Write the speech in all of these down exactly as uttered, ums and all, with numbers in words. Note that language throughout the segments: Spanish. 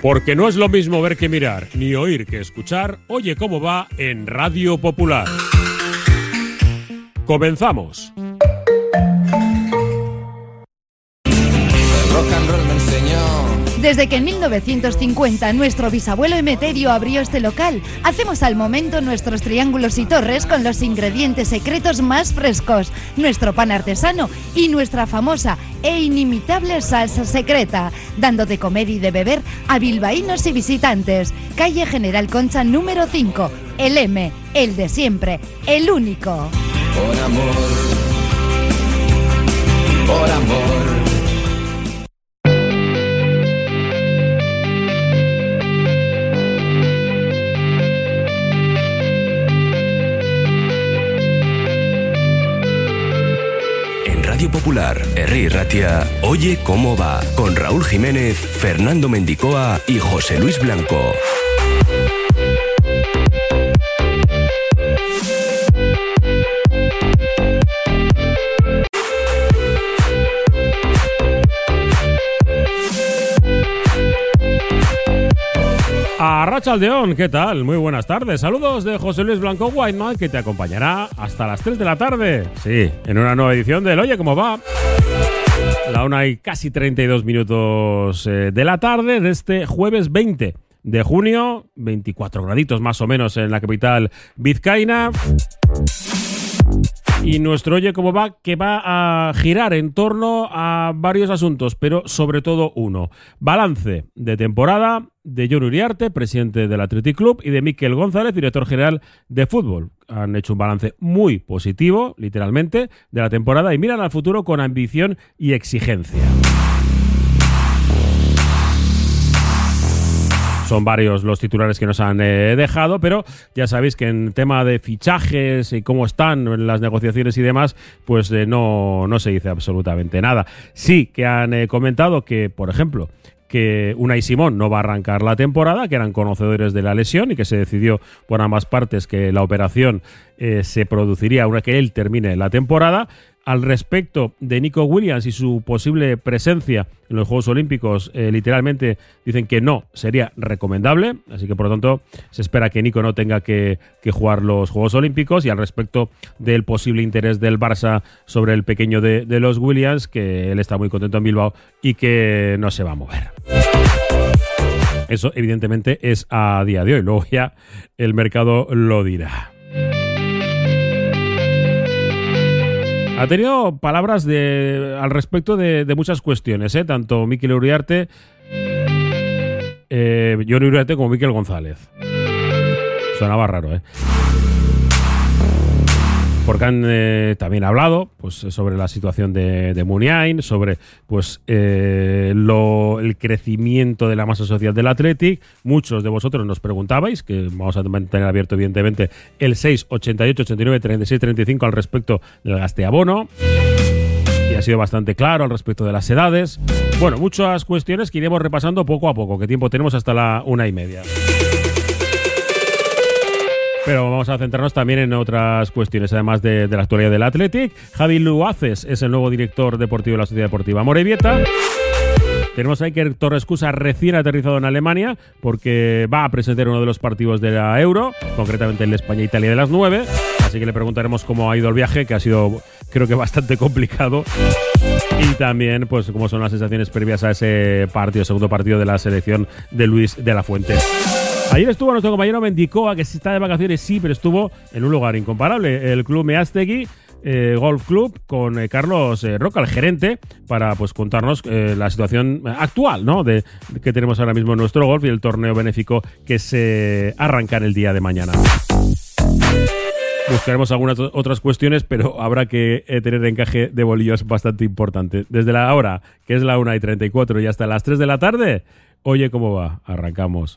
Porque no es lo mismo ver que mirar, ni oír que escuchar. Oye cómo va en Radio Popular. Comenzamos. Rock and roll me enseñó. Desde que en mil novecientos cincuenta nuestro bisabuelo Emeterio abrió este local, hacemos al momento nuestros triángulos y torres con los ingredientes secretos más frescos, nuestro pan artesano y nuestra famosa e inimitable salsa secreta, dando de comer y de beber a bilbaínos y visitantes. Calle General Concha número cinco, el M, el de siempre, el único. Por amor, por amor. Radio Popular, Herri Ratia, Oye cómo va, con Raúl Jiménez, Fernando Mendicoa y José Luis Blanco. Arratsaldeón, ¿qué tal? Muy buenas tardes. Saludos de José Luis Blanco Whiteman, que te acompañará hasta las tres de la tarde. Sí, en una nueva edición del Oye cómo va. La una y casi treinta y dos minutos eh, de la tarde de este jueves veinte de junio, veinticuatro graditos más o menos en la capital vizcaína. Y nuestro Oye cómo va, que va a girar en torno a varios asuntos, pero sobre todo uno. Balance de temporada de Jon Uriarte, presidente del Athletic Club, y de Mikel González, director general de fútbol. Han hecho un balance muy positivo, literalmente, de la temporada y miran al futuro con ambición y exigencia. Son varios los titulares que nos han eh, dejado, pero ya sabéis que en tema de fichajes y cómo están las negociaciones y demás, pues eh, no, no se dice absolutamente nada. Sí que han eh, comentado que, por ejemplo, que Unai Simón no va a arrancar la temporada, que eran conocedores de la lesión y que se decidió por ambas partes que la operación eh, se produciría una que él termine la temporada. Al respecto de Nico Williams y su posible presencia en los Juegos Olímpicos, eh, literalmente dicen que no sería recomendable, así que por lo tanto se espera que Nico no tenga que, que jugar los Juegos Olímpicos. Y al respecto del posible interés del Barça sobre el pequeño de, de los Williams, que él está muy contento en Bilbao y que no se va a mover. Eso evidentemente es a día de hoy, luego ya el mercado lo dirá. Ha tenido palabras de, al respecto de, de muchas cuestiones, ¿eh? Tanto Mikel Uriarte, eh, Jon Uriarte como Mikel González. Sonaba raro, ¿eh? Porque han eh, también hablado pues, sobre la situación de, de Muniain, sobre pues eh, lo, el crecimiento de la masa social del Athletic. Muchos de vosotros nos preguntabais, que vamos a mantener abierto evidentemente el seis ochenta y ocho ochenta y nueve treinta y seis treinta y cinco al respecto del gasteabono. Y ha sido bastante claro al respecto de las edades. Bueno, muchas cuestiones que iremos repasando poco a poco, que tiempo tenemos hasta la una y media. Pero vamos a centrarnos también en otras cuestiones, además de, de la actualidad del Athletic. Javi Luaces es el nuevo director deportivo de la Sociedad Deportiva Amorebieta. Tenemos a Iker Torrescusa recién aterrizado en Alemania, porque va a presentar uno de los partidos de la Euro, concretamente el España-Italia de las nueve. Así que le preguntaremos cómo ha ido el viaje, que ha sido, creo que bastante complicado. Y también, pues, cómo son las sensaciones previas a ese partido, segundo partido de la selección de Luis de la Fuente. Ayer estuvo nuestro compañero Mendicoa, que está de vacaciones, sí, pero estuvo en un lugar incomparable, el Club Meaztegui eh, Golf Club, con eh, Carlos eh, Roca, el gerente, para pues contarnos eh, la situación actual, ¿no?, de, de que tenemos ahora mismo en nuestro golf y el torneo benéfico que se arranca en el día de mañana. Buscaremos algunas otras cuestiones, pero habrá que eh, tener encaje de bolillos bastante importante. Desde la hora, que es la una y treinta y cuatro, y hasta las tres de la tarde, Oye cómo va, arrancamos.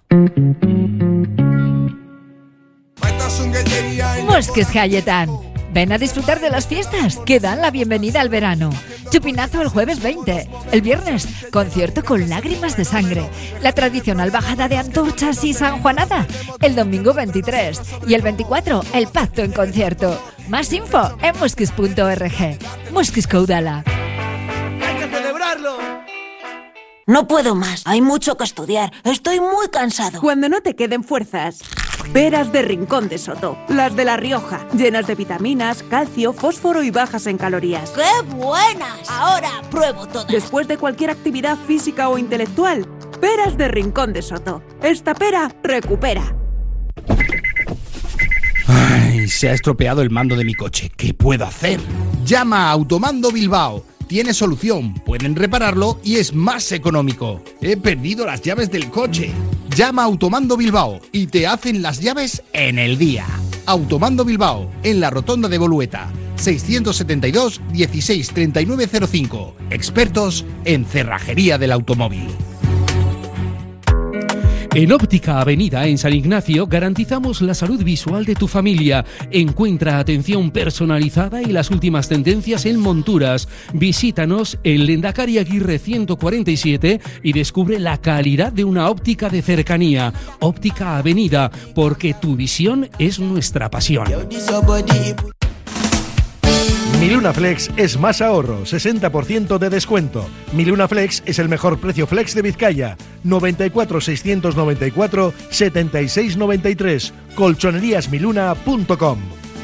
Mosques Hayetán. Ven a disfrutar de las fiestas que dan la bienvenida al verano. Chupinazo el jueves veinte. El viernes, concierto con lágrimas de sangre. La tradicional bajada de antorchas y sanjuanada. El domingo veintitrés. Y el veinticuatro, el pacto en concierto. Más info en mosquis punto org. Mosquis Caudala. ¡Hay que celebrarlo! No puedo más. Hay mucho que estudiar. Estoy muy cansado. Cuando no te queden fuerzas, peras de Rincón de Soto. Las de La Rioja. Llenas de vitaminas, calcio, fósforo y bajas en calorías. ¡Qué buenas! Ahora pruebo todas. Después de cualquier actividad física o intelectual, peras de Rincón de Soto. Esta pera recupera. Ay, se ha estropeado el mando de mi coche. ¿Qué puedo hacer? Llama a Automando Bilbao. Tiene solución, pueden repararlo y es más económico. He perdido las llaves del coche. Llama a Automando Bilbao y te hacen las llaves en el día. Automando Bilbao, en la rotonda de Bolueta. seiscientos setenta y dos, dieciséis, treinta y nueve cero cinco. Expertos en cerrajería del automóvil. En Óptica Avenida, en San Ignacio, garantizamos la salud visual de tu familia. Encuentra atención personalizada y las últimas tendencias en monturas. Visítanos en Lendakari Aguirre ciento cuarenta y siete y descubre la calidad de una óptica de cercanía. Óptica Avenida, porque tu visión es nuestra pasión. Mi Luna Flex es más ahorro, sesenta por ciento de descuento. Mi Luna Flex es el mejor precio flex de Vizcaya. noventa y cuatro, seiscientos noventa y cuatro, setenta y seis noventa y tres. colchonerías miluna punto com.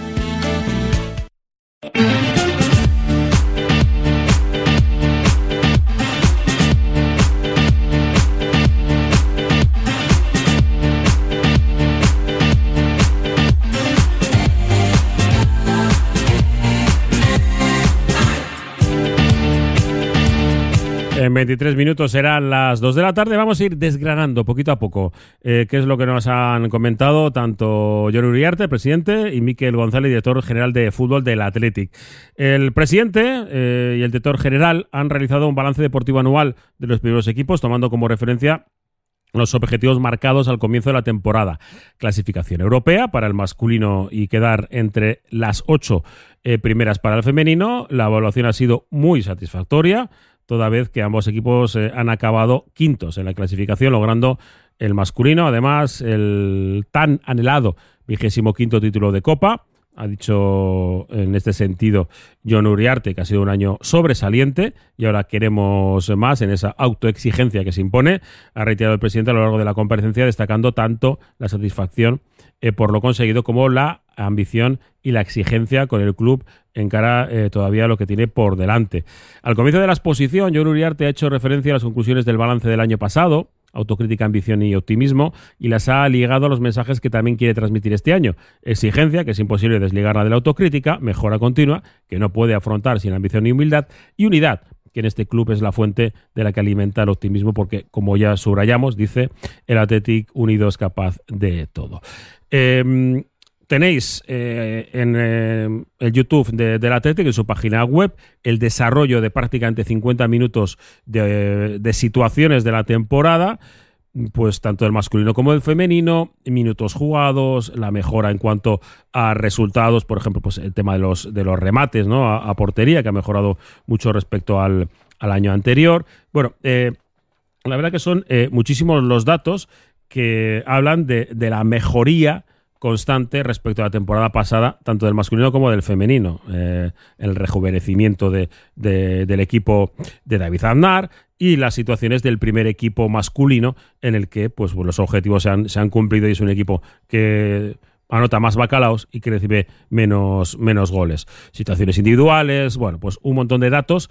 En veintitrés minutos serán las dos de la tarde. Vamos a ir desgranando poquito a poco eh, qué es lo que nos han comentado tanto Jon Uriarte, presidente, y Mikel González, director general de fútbol del Athletic. El presidente eh, y el director general han realizado un balance deportivo anual de los primeros equipos, tomando como referencia los objetivos marcados al comienzo de la temporada. Clasificación europea para el masculino y quedar entre las ocho eh, primeras para el femenino. La evaluación ha sido muy satisfactoria, toda vez que ambos equipos eh, han acabado quintos en la clasificación, logrando el masculino, además, el tan anhelado vigésimo quinto título de Copa. Ha dicho en este sentido Jon Uriarte que ha sido un año sobresaliente y ahora queremos más en esa autoexigencia que se impone. Ha reiterado el presidente a lo largo de la comparecencia, destacando tanto la satisfacción eh, por lo conseguido como la ambición y la exigencia con el club en cara eh, todavía a lo que tiene por delante. Al comienzo de la exposición, Jon Uriarte ha hecho referencia a las conclusiones del balance del año pasado, autocrítica, ambición y optimismo, y las ha ligado a los mensajes que también quiere transmitir este año. Exigencia, que es imposible desligarla de la autocrítica, mejora continua, que no puede afrontar sin ambición ni humildad, y unidad, que en este club es la fuente de la que alimenta el optimismo, porque, como ya subrayamos, dice, el Athletic unido es capaz de todo. Eh, Tenéis eh, en eh, el YouTube de, del Athletic, en su página web, el desarrollo de prácticamente cincuenta minutos de, de situaciones de la temporada, pues tanto del masculino como del femenino, minutos jugados, la mejora en cuanto a resultados, por ejemplo, pues el tema de los, de los remates, ¿no? a, a portería, que ha mejorado mucho respecto al, al año anterior. Bueno, eh, la verdad que son eh, muchísimos los datos que hablan de, de la mejoría constante respecto a la temporada pasada, tanto del masculino como del femenino. Eh, el rejuvenecimiento de, de, del equipo de David Aznar y las situaciones del primer equipo masculino en el que pues, los objetivos se han, se han cumplido y es un equipo que anota más bacalaos y que recibe menos, menos goles. Situaciones individuales, bueno, pues un montón de datos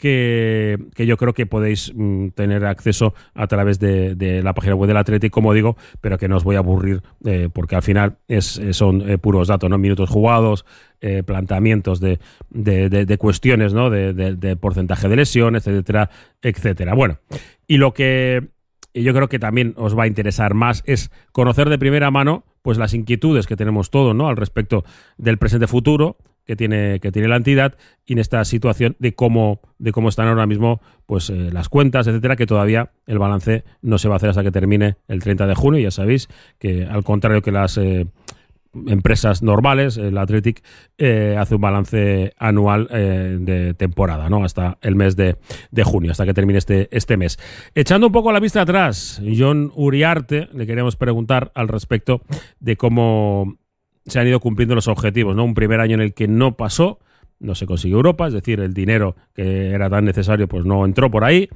que, que yo creo que podéis mm, tener acceso a través de, de la página web del Athletic, como digo, pero que no os voy a aburrir eh, porque al final es, son eh, puros datos, ¿no? Minutos jugados, eh, planteamientos de, de, de, de cuestiones, ¿no? De, de, de porcentaje de lesiones, etcétera, etcétera. Bueno, y lo que yo creo que también os va a interesar más es conocer de primera mano pues las inquietudes que tenemos todos, ¿no? Al respecto del presente futuro que tiene, que tiene la entidad y en esta situación de cómo, de cómo están ahora mismo pues eh, las cuentas, etcétera, que todavía el balance no se va a hacer hasta que termine el treinta de junio. Ya sabéis que al contrario que las eh, empresas normales, el Athletic eh, hace un balance anual eh, de temporada, ¿no? Hasta el mes de, de junio, hasta que termine este, este mes. Echando un poco la vista atrás, Jon Uriarte, le queremos preguntar al respecto de cómo se han ido cumpliendo los objetivos, ¿no? Un primer año en el que no pasó, no se consiguió Europa, es decir, el dinero que era tan necesario pues no entró por ahí.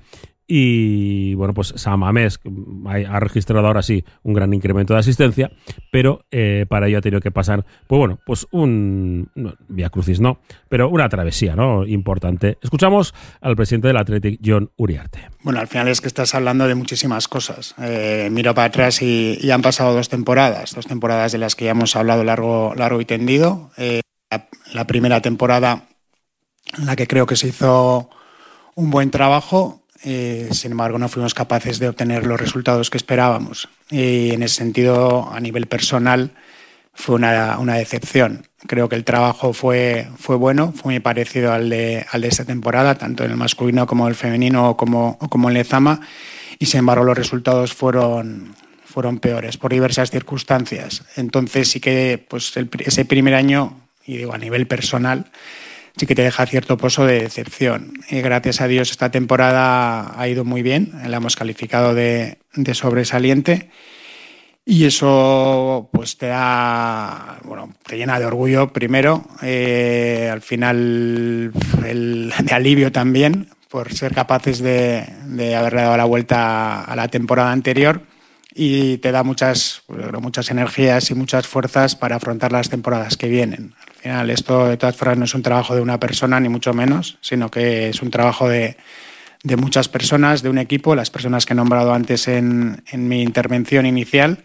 Y bueno, pues San Mamés ha registrado ahora sí un gran incremento de asistencia, pero eh, para ello ha tenido que pasar, pues bueno, pues un no, Vía Crucis no, pero una travesía, ¿no? Importante. Escuchamos al presidente del Athletic, Jon Uriarte. Bueno, al final es que estás hablando de muchísimas cosas. Eh, miro para atrás y, y han pasado dos temporadas, dos temporadas de las que ya hemos hablado largo, largo y tendido. Eh, la, la primera temporada en la que creo que se hizo un buen trabajo. Eh, sin embargo, no fuimos capaces de obtener los resultados que esperábamos. Y en ese sentido, a nivel personal, fue una, una decepción. Creo que el trabajo fue, fue bueno, fue muy parecido al de, al de esta temporada, tanto en el masculino como en el femenino o como, o como en Lezama, y sin embargo los resultados fueron, fueron peores por diversas circunstancias. Entonces sí que pues, el, ese primer año, y digo a nivel personal, sí que te deja cierto pozo de decepción. Y gracias a Dios esta temporada ha ido muy bien, la hemos calificado de, de sobresaliente y eso pues te da, bueno, te llena de orgullo primero, eh, al final el, de alivio también por ser capaces de, de haberle dado la vuelta a la temporada anterior y te da muchas, muchas energías y muchas fuerzas para afrontar las temporadas que vienen. Al final esto de todas formas no es un trabajo de una persona ni mucho menos, sino que es un trabajo de, de muchas personas, de un equipo, las personas que he nombrado antes en, en mi intervención inicial.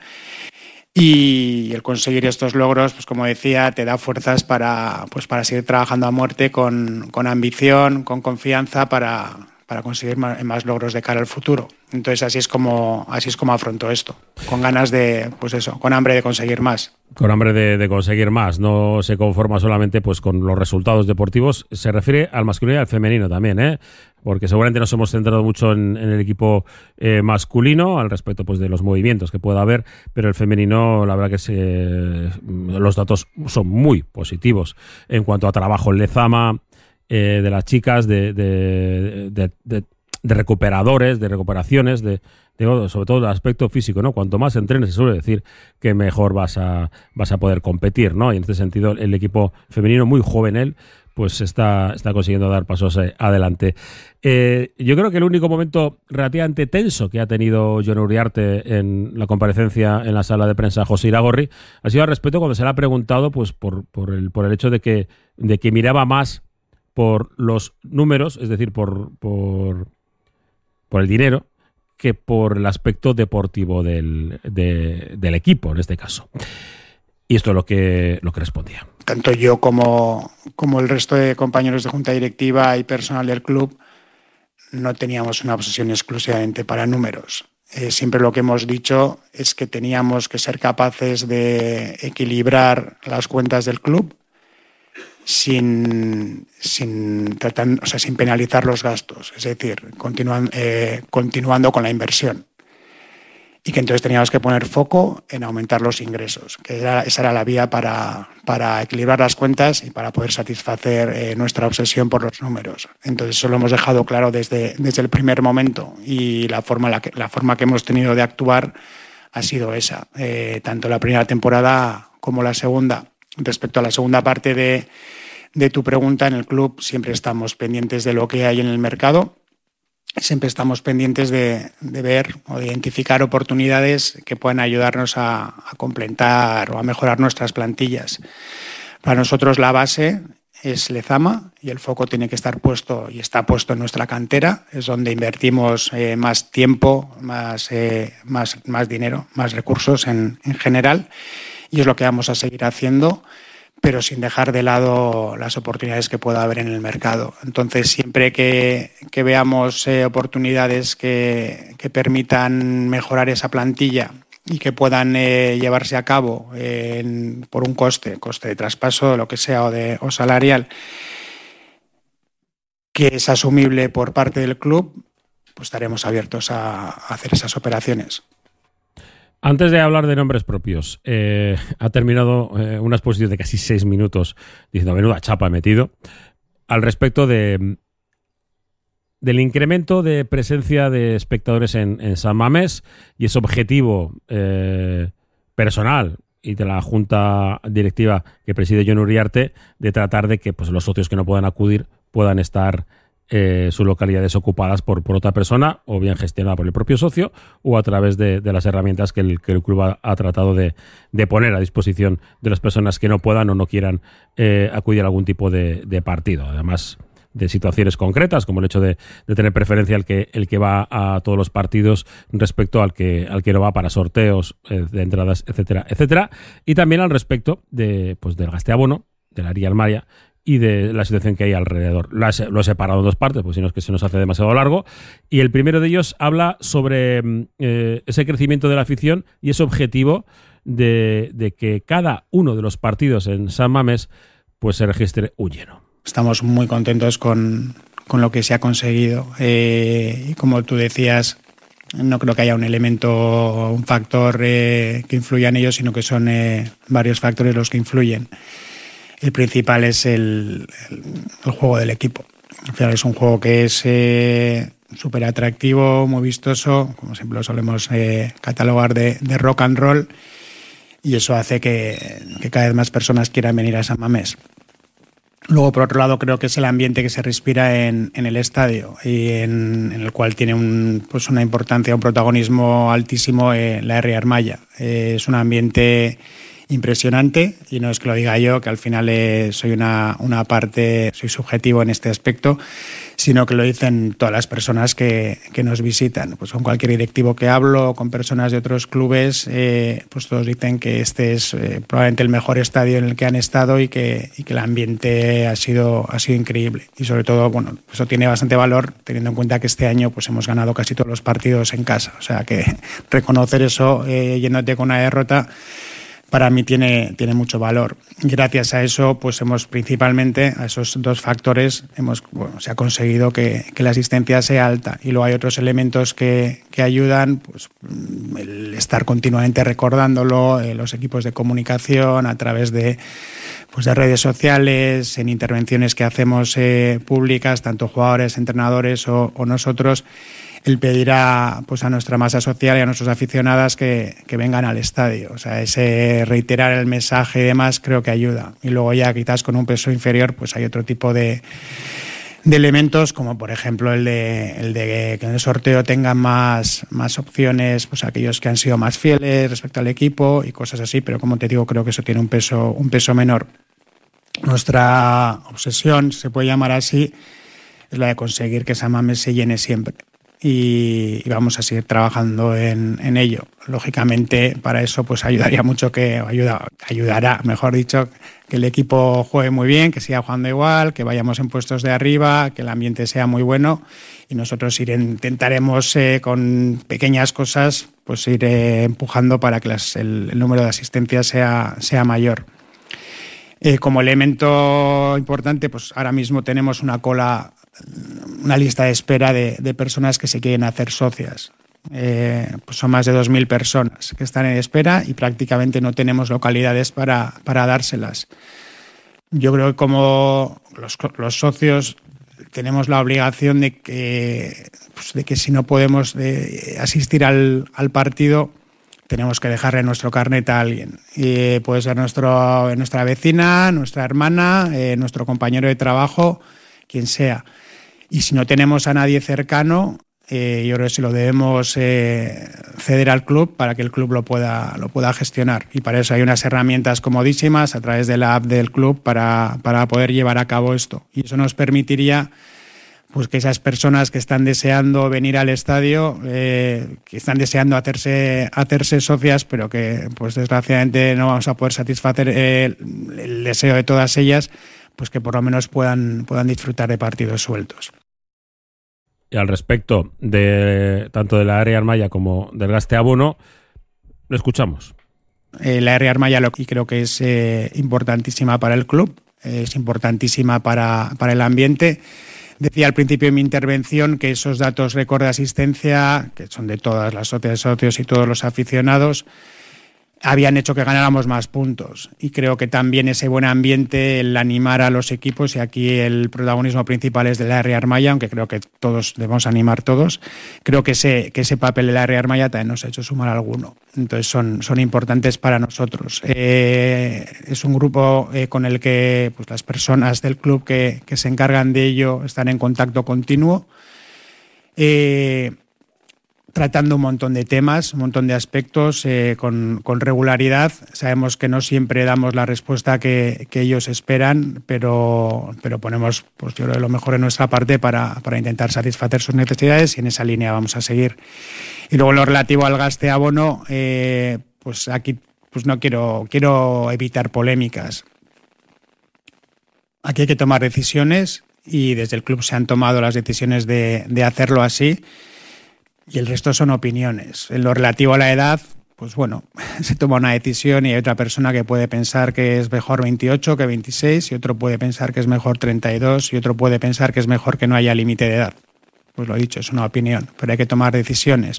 Y el conseguir estos logros, pues como decía, te da fuerzas para, pues para seguir trabajando a muerte con, con ambición, con confianza para, para conseguir más, más logros de cara al futuro. Entonces así es como así es como afronto esto, con ganas de, pues eso, con hambre de conseguir más. Con hambre de, de conseguir más, no se conforma solamente pues con los resultados deportivos, se refiere al masculino y al femenino también, ¿eh? Porque seguramente nos hemos centrado mucho en, en el equipo eh, masculino al respecto pues de los movimientos que pueda haber, pero el femenino la verdad que se, los datos son muy positivos en cuanto a trabajo en Lezama, eh, de las chicas, de, de, de, de, de recuperadores, de recuperaciones, de Digo, sobre todo el aspecto físico, ¿no? Cuanto más entrenes, se suele decir que mejor vas a vas a poder competir, ¿no? Y en este sentido, el equipo femenino, muy joven él, pues está, está consiguiendo dar pasos adelante. Eh, yo creo que el único momento relativamente tenso que ha tenido Jon Uriarte en la comparecencia en la sala de prensa José Iragorri ha sido al respecto cuando se le ha preguntado pues por, por, el, por el hecho de que, de que miraba más por los números, es decir, por, por, por el dinero, que por el aspecto deportivo del, de, del equipo, en este caso. Y esto es lo que, lo que respondía. Tanto yo como, como el resto de compañeros de junta directiva y personal del club no teníamos una obsesión exclusivamente para números. Eh, siempre lo que hemos dicho es que teníamos que ser capaces de equilibrar las cuentas del club sin, sin, tratar, o sea, sin penalizar los gastos, es decir, continúan, eh, continuando con la inversión. Y que entonces teníamos que poner foco en aumentar los ingresos, que era, esa era la vía para, para equilibrar las cuentas y para poder satisfacer eh, nuestra obsesión por los números. Entonces eso lo hemos dejado claro desde, desde el primer momento y la forma, la, que, la forma que hemos tenido de actuar ha sido esa, eh, tanto la primera temporada como la segunda. Respecto a la segunda parte de, de tu pregunta, en el club siempre estamos pendientes de lo que hay en el mercado, siempre estamos pendientes de, de ver o de identificar oportunidades que puedan ayudarnos a, a completar o a mejorar nuestras plantillas. Para nosotros la base es Lezama y el foco tiene que estar puesto y está puesto en nuestra cantera, es donde invertimos eh, más tiempo, más, eh, más, más dinero, más recursos en, en general. Y es lo que vamos a seguir haciendo, pero sin dejar de lado las oportunidades que pueda haber en el mercado. Entonces, siempre que, que veamos eh, oportunidades que, que permitan mejorar esa plantilla y que puedan eh, llevarse a cabo eh, en, por un coste, coste de traspaso, lo que sea, o, de, o salarial, que es asumible por parte del club, pues estaremos abiertos a, a hacer esas operaciones. Antes de hablar de nombres propios, eh, ha terminado eh, una exposición de casi seis minutos diciendo menuda chapa he metido al respecto de del incremento de presencia de espectadores en, en San Mamés y ese objetivo eh, personal y de la junta directiva que preside Jon Uriarte de tratar de que pues, los socios que no puedan acudir puedan estar eh, sus localidades ocupadas por, por otra persona, o bien gestionada por el propio socio, o a través de, de las herramientas que el, que el club ha, ha tratado de, de poner a disposición de las personas que no puedan o no quieran eh, acudir a algún tipo de, de partido. Además de situaciones concretas, como el hecho de, de tener preferencia el que el que va a todos los partidos respecto al que al que no va para sorteos eh, de entradas, etcétera, etcétera, y también al respecto de pues del gasteabono, de la Ría Armaya y de la situación que hay alrededor. Lo he, lo he separado en dos partes, pues si no es que se nos hace demasiado largo, y el primero de ellos habla sobre eh, ese crecimiento de la afición y ese objetivo de, de que cada uno de los partidos en San Mamés pues se registre un lleno. Estamos muy contentos con, con lo que se ha conseguido. Eh, y como tú decías, no creo que haya un elemento, un factor eh, que influya en ello, sino que son eh, varios factores los que influyen. El principal es el, el, el juego del equipo. Al final es un juego que es eh, súper atractivo, muy vistoso, como siempre lo solemos eh, catalogar de, de rock and roll, y eso hace que, que cada vez más personas quieran venir a San Mamés. Luego, por otro lado, creo que es el ambiente que se respira en, en el estadio y en, en el cual tiene un, pues una importancia, un protagonismo altísimo en la Ría Armaya. Eh, es un ambiente impresionante, y no es que lo diga yo, que al final eh, soy una, una parte, soy subjetivo en este aspecto, sino que lo dicen todas las personas que, que nos visitan. Pues con cualquier directivo que hablo, con personas de otros clubes, eh, pues todos dicen que este es eh, probablemente el mejor estadio en el que han estado, y que, y que el ambiente ha sido, ha sido increíble. Y sobre todo, bueno, eso tiene bastante valor teniendo en cuenta que este año pues hemos ganado casi todos los partidos en casa. O sea que reconocer eso eh, yéndote con una derrota, para mí tiene, tiene mucho valor. Gracias a eso, pues hemos principalmente, a esos dos factores, hemos, bueno, se ha conseguido que, que la asistencia sea alta. Y luego hay otros elementos que, que ayudan, pues el estar continuamente recordándolo, eh, los equipos de comunicación a través de, pues de redes sociales, en intervenciones que hacemos eh, públicas, tanto jugadores, entrenadores o, o nosotros, el pedir a, pues a nuestra masa social y a nuestros aficionadas que, que vengan al estadio. O sea, ese reiterar el mensaje y demás creo que ayuda. Y luego ya quizás con un peso inferior pues hay otro tipo de, de elementos, como por ejemplo el de, el de que en el sorteo tengan más, más opciones, pues aquellos que han sido más fieles respecto al equipo y cosas así, pero como te digo, creo que eso tiene un peso, un peso menor. Nuestra obsesión, se puede llamar así, es la de conseguir que San Mamés se llene siempre. Y, y vamos a seguir trabajando en, en ello. Lógicamente, para eso pues ayudaría mucho que, ayuda, ayudará, mejor dicho, que el equipo juegue muy bien, que siga jugando igual, que vayamos en puestos de arriba, que el ambiente sea muy bueno, y nosotros ir, intentaremos eh, con pequeñas cosas pues ir eh, empujando para que las, el, el número de asistencias sea, sea mayor. Eh, como elemento importante, pues ahora mismo tenemos una cola, una lista de espera de, de personas que se quieren hacer socias. Eh, pues son más de dos mil personas que están en espera y prácticamente no tenemos localidades para, para dárselas. Yo creo que como los, los socios tenemos la obligación de que, pues de que si no podemos de asistir al, al partido, tenemos que dejarle nuestro carnet a alguien. Y puede ser nuestro, nuestra vecina, nuestra hermana, eh, nuestro compañero de trabajo, quien sea. Y si no tenemos a nadie cercano, eh, yo creo que se lo debemos eh, ceder al club para que el club lo pueda, lo pueda gestionar. Y para eso hay unas herramientas comodísimas a través de la app del club para, para poder llevar a cabo esto. Y eso nos permitiría pues que esas personas que están deseando venir al estadio, eh, que están deseando hacerse, hacerse socias, pero que pues desgraciadamente no vamos a poder satisfacer el, el deseo de todas ellas, pues que por lo menos puedan, puedan disfrutar de partidos sueltos. Y al respecto de tanto de la Ría Armaya como del gasteabono, lo escuchamos. Eh, la Ría Armaya lo que creo que es eh, importantísima para el club, eh, es importantísima para, para el ambiente. Decía al principio de mi intervención que esos datos récord de asistencia, que son de todas las sociedades de socios y todos los aficionados, habían hecho que ganáramos más puntos. Y creo que también ese buen ambiente, el animar a los equipos, y aquí el protagonismo principal es de Larry Armaya, aunque creo que todos debemos animar todos, creo que ese, que ese papel de Larry Armaya también nos ha hecho sumar alguno. Entonces son, son importantes para nosotros. Eh, es un grupo eh, con el que pues, las personas del club que, que se encargan de ello están en contacto continuo. Eh, tratando un montón de temas, un montón de aspectos eh, con, con regularidad. Sabemos que no siempre damos la respuesta que, que ellos esperan, pero, pero ponemos, pues yo creo, lo mejor en nuestra parte para, para intentar satisfacer sus necesidades, y en esa línea vamos a seguir. Y luego, en lo relativo al gaste abono, eh, pues aquí pues no quiero, quiero evitar polémicas. Aquí hay que tomar decisiones, y desde el club se han tomado las decisiones de, de hacerlo así. Y el resto son opiniones. En lo relativo a la edad, pues bueno, se toma una decisión y hay otra persona que puede pensar que es mejor veintiocho que veintiséis, y otro puede pensar que es mejor treinta y dos, y otro puede pensar que es mejor que no haya límite de edad. Pues lo dicho, es una opinión, pero hay que tomar decisiones.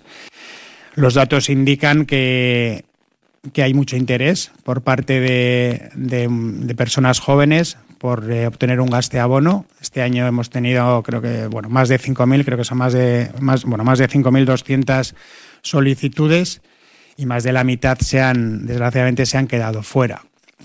Los datos indican que, que hay mucho interés por parte de, de, de personas jóvenes por eh, obtener un gaste abono. Este año hemos tenido, creo que, bueno, más de cinco mil, creo que son más de, más, bueno, más de cinco mil doscientas solicitudes, y más de la mitad se han, desgraciadamente, se han quedado fuera.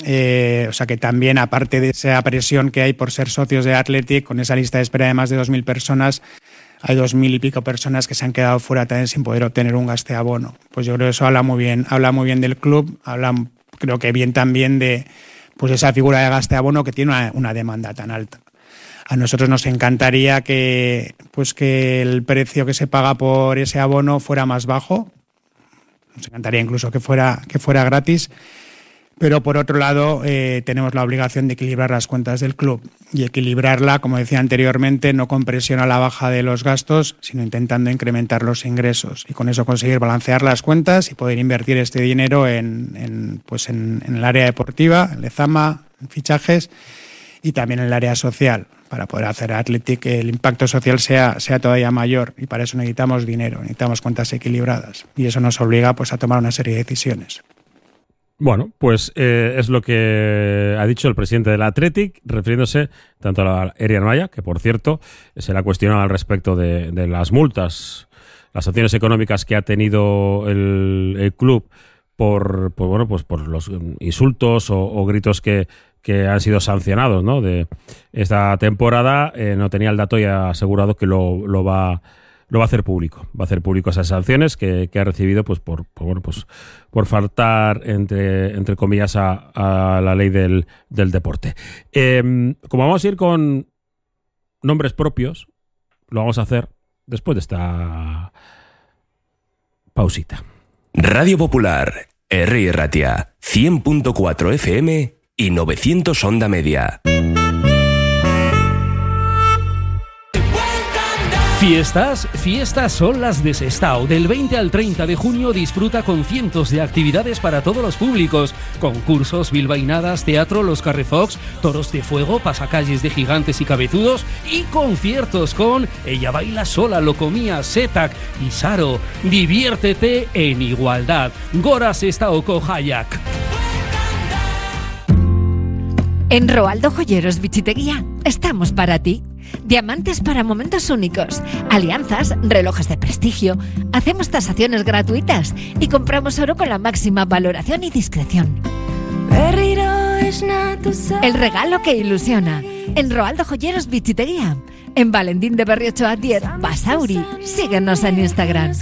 Eh, o sea que también, aparte de esa presión que hay por ser socios de Athletic, con esa lista de espera de más de dos mil personas, hay dos mil y pico personas que se han quedado fuera también sin poder obtener un gaste abono. Pues yo creo que eso habla muy bien, habla muy bien del club, habla, creo que bien también de pues esa figura de gaste abono que tiene una, una demanda tan alta. A nosotros nos encantaría que, pues que el precio que se paga por ese abono fuera más bajo. Nos encantaría incluso que fuera, que fuera gratis. Pero por otro lado, eh, tenemos la obligación de equilibrar las cuentas del club. Y equilibrarla, como decía anteriormente, no con presión a la baja de los gastos, sino intentando incrementar los ingresos. Y con eso conseguir balancear las cuentas y poder invertir este dinero en, en, pues en, en el área deportiva, en Lezama, en fichajes, y también en el área social, para poder hacer a Athletic que el impacto social sea, sea todavía mayor. Y para eso necesitamos dinero, necesitamos cuentas equilibradas. Y eso nos obliga, pues, a tomar una serie de decisiones. Bueno, pues eh, es lo que ha dicho el presidente del Athletic, refiriéndose tanto a la Eri Armaya, que por cierto se le ha cuestionado al respecto de, de las multas, las sanciones económicas que ha tenido el, el club por, por bueno, pues por los insultos o, o gritos que, que han sido sancionados, ¿no? De esta temporada. Eh, no tenía el dato y ha asegurado que lo, lo va lo va a hacer público, va a hacer público esas sanciones que, que ha recibido, pues por, por bueno, pues por faltar entre entre comillas a, a la ley del, del deporte. Eh, como vamos a ir con nombres propios, lo vamos a hacer después de esta pausita. Radio Popular, Herri Ratia, cien punto cuatro F M y novecientos onda media. Fiestas, fiestas son las de Sestao. Del veinte al treinta de junio disfruta con cientos de actividades para todos los públicos. Concursos, bilbainadas, teatro, los Carrefox, toros de fuego, pasacalles de gigantes y cabezudos y conciertos con Ella Baila Sola, Locomía, Setac y Saro. Diviértete en igualdad. Gora Sestaoko Hayak. En Roaldo Joyeros Bichiteguía estamos para ti. Diamantes para momentos únicos, alianzas, relojes de prestigio. Hacemos tasaciones gratuitas y compramos oro con la máxima valoración y discreción. El regalo que ilusiona. En Roaldo Joyeros Bichiteguía. En Valentín de Berriochoa diez, Basauri. Síguenos en Instagram.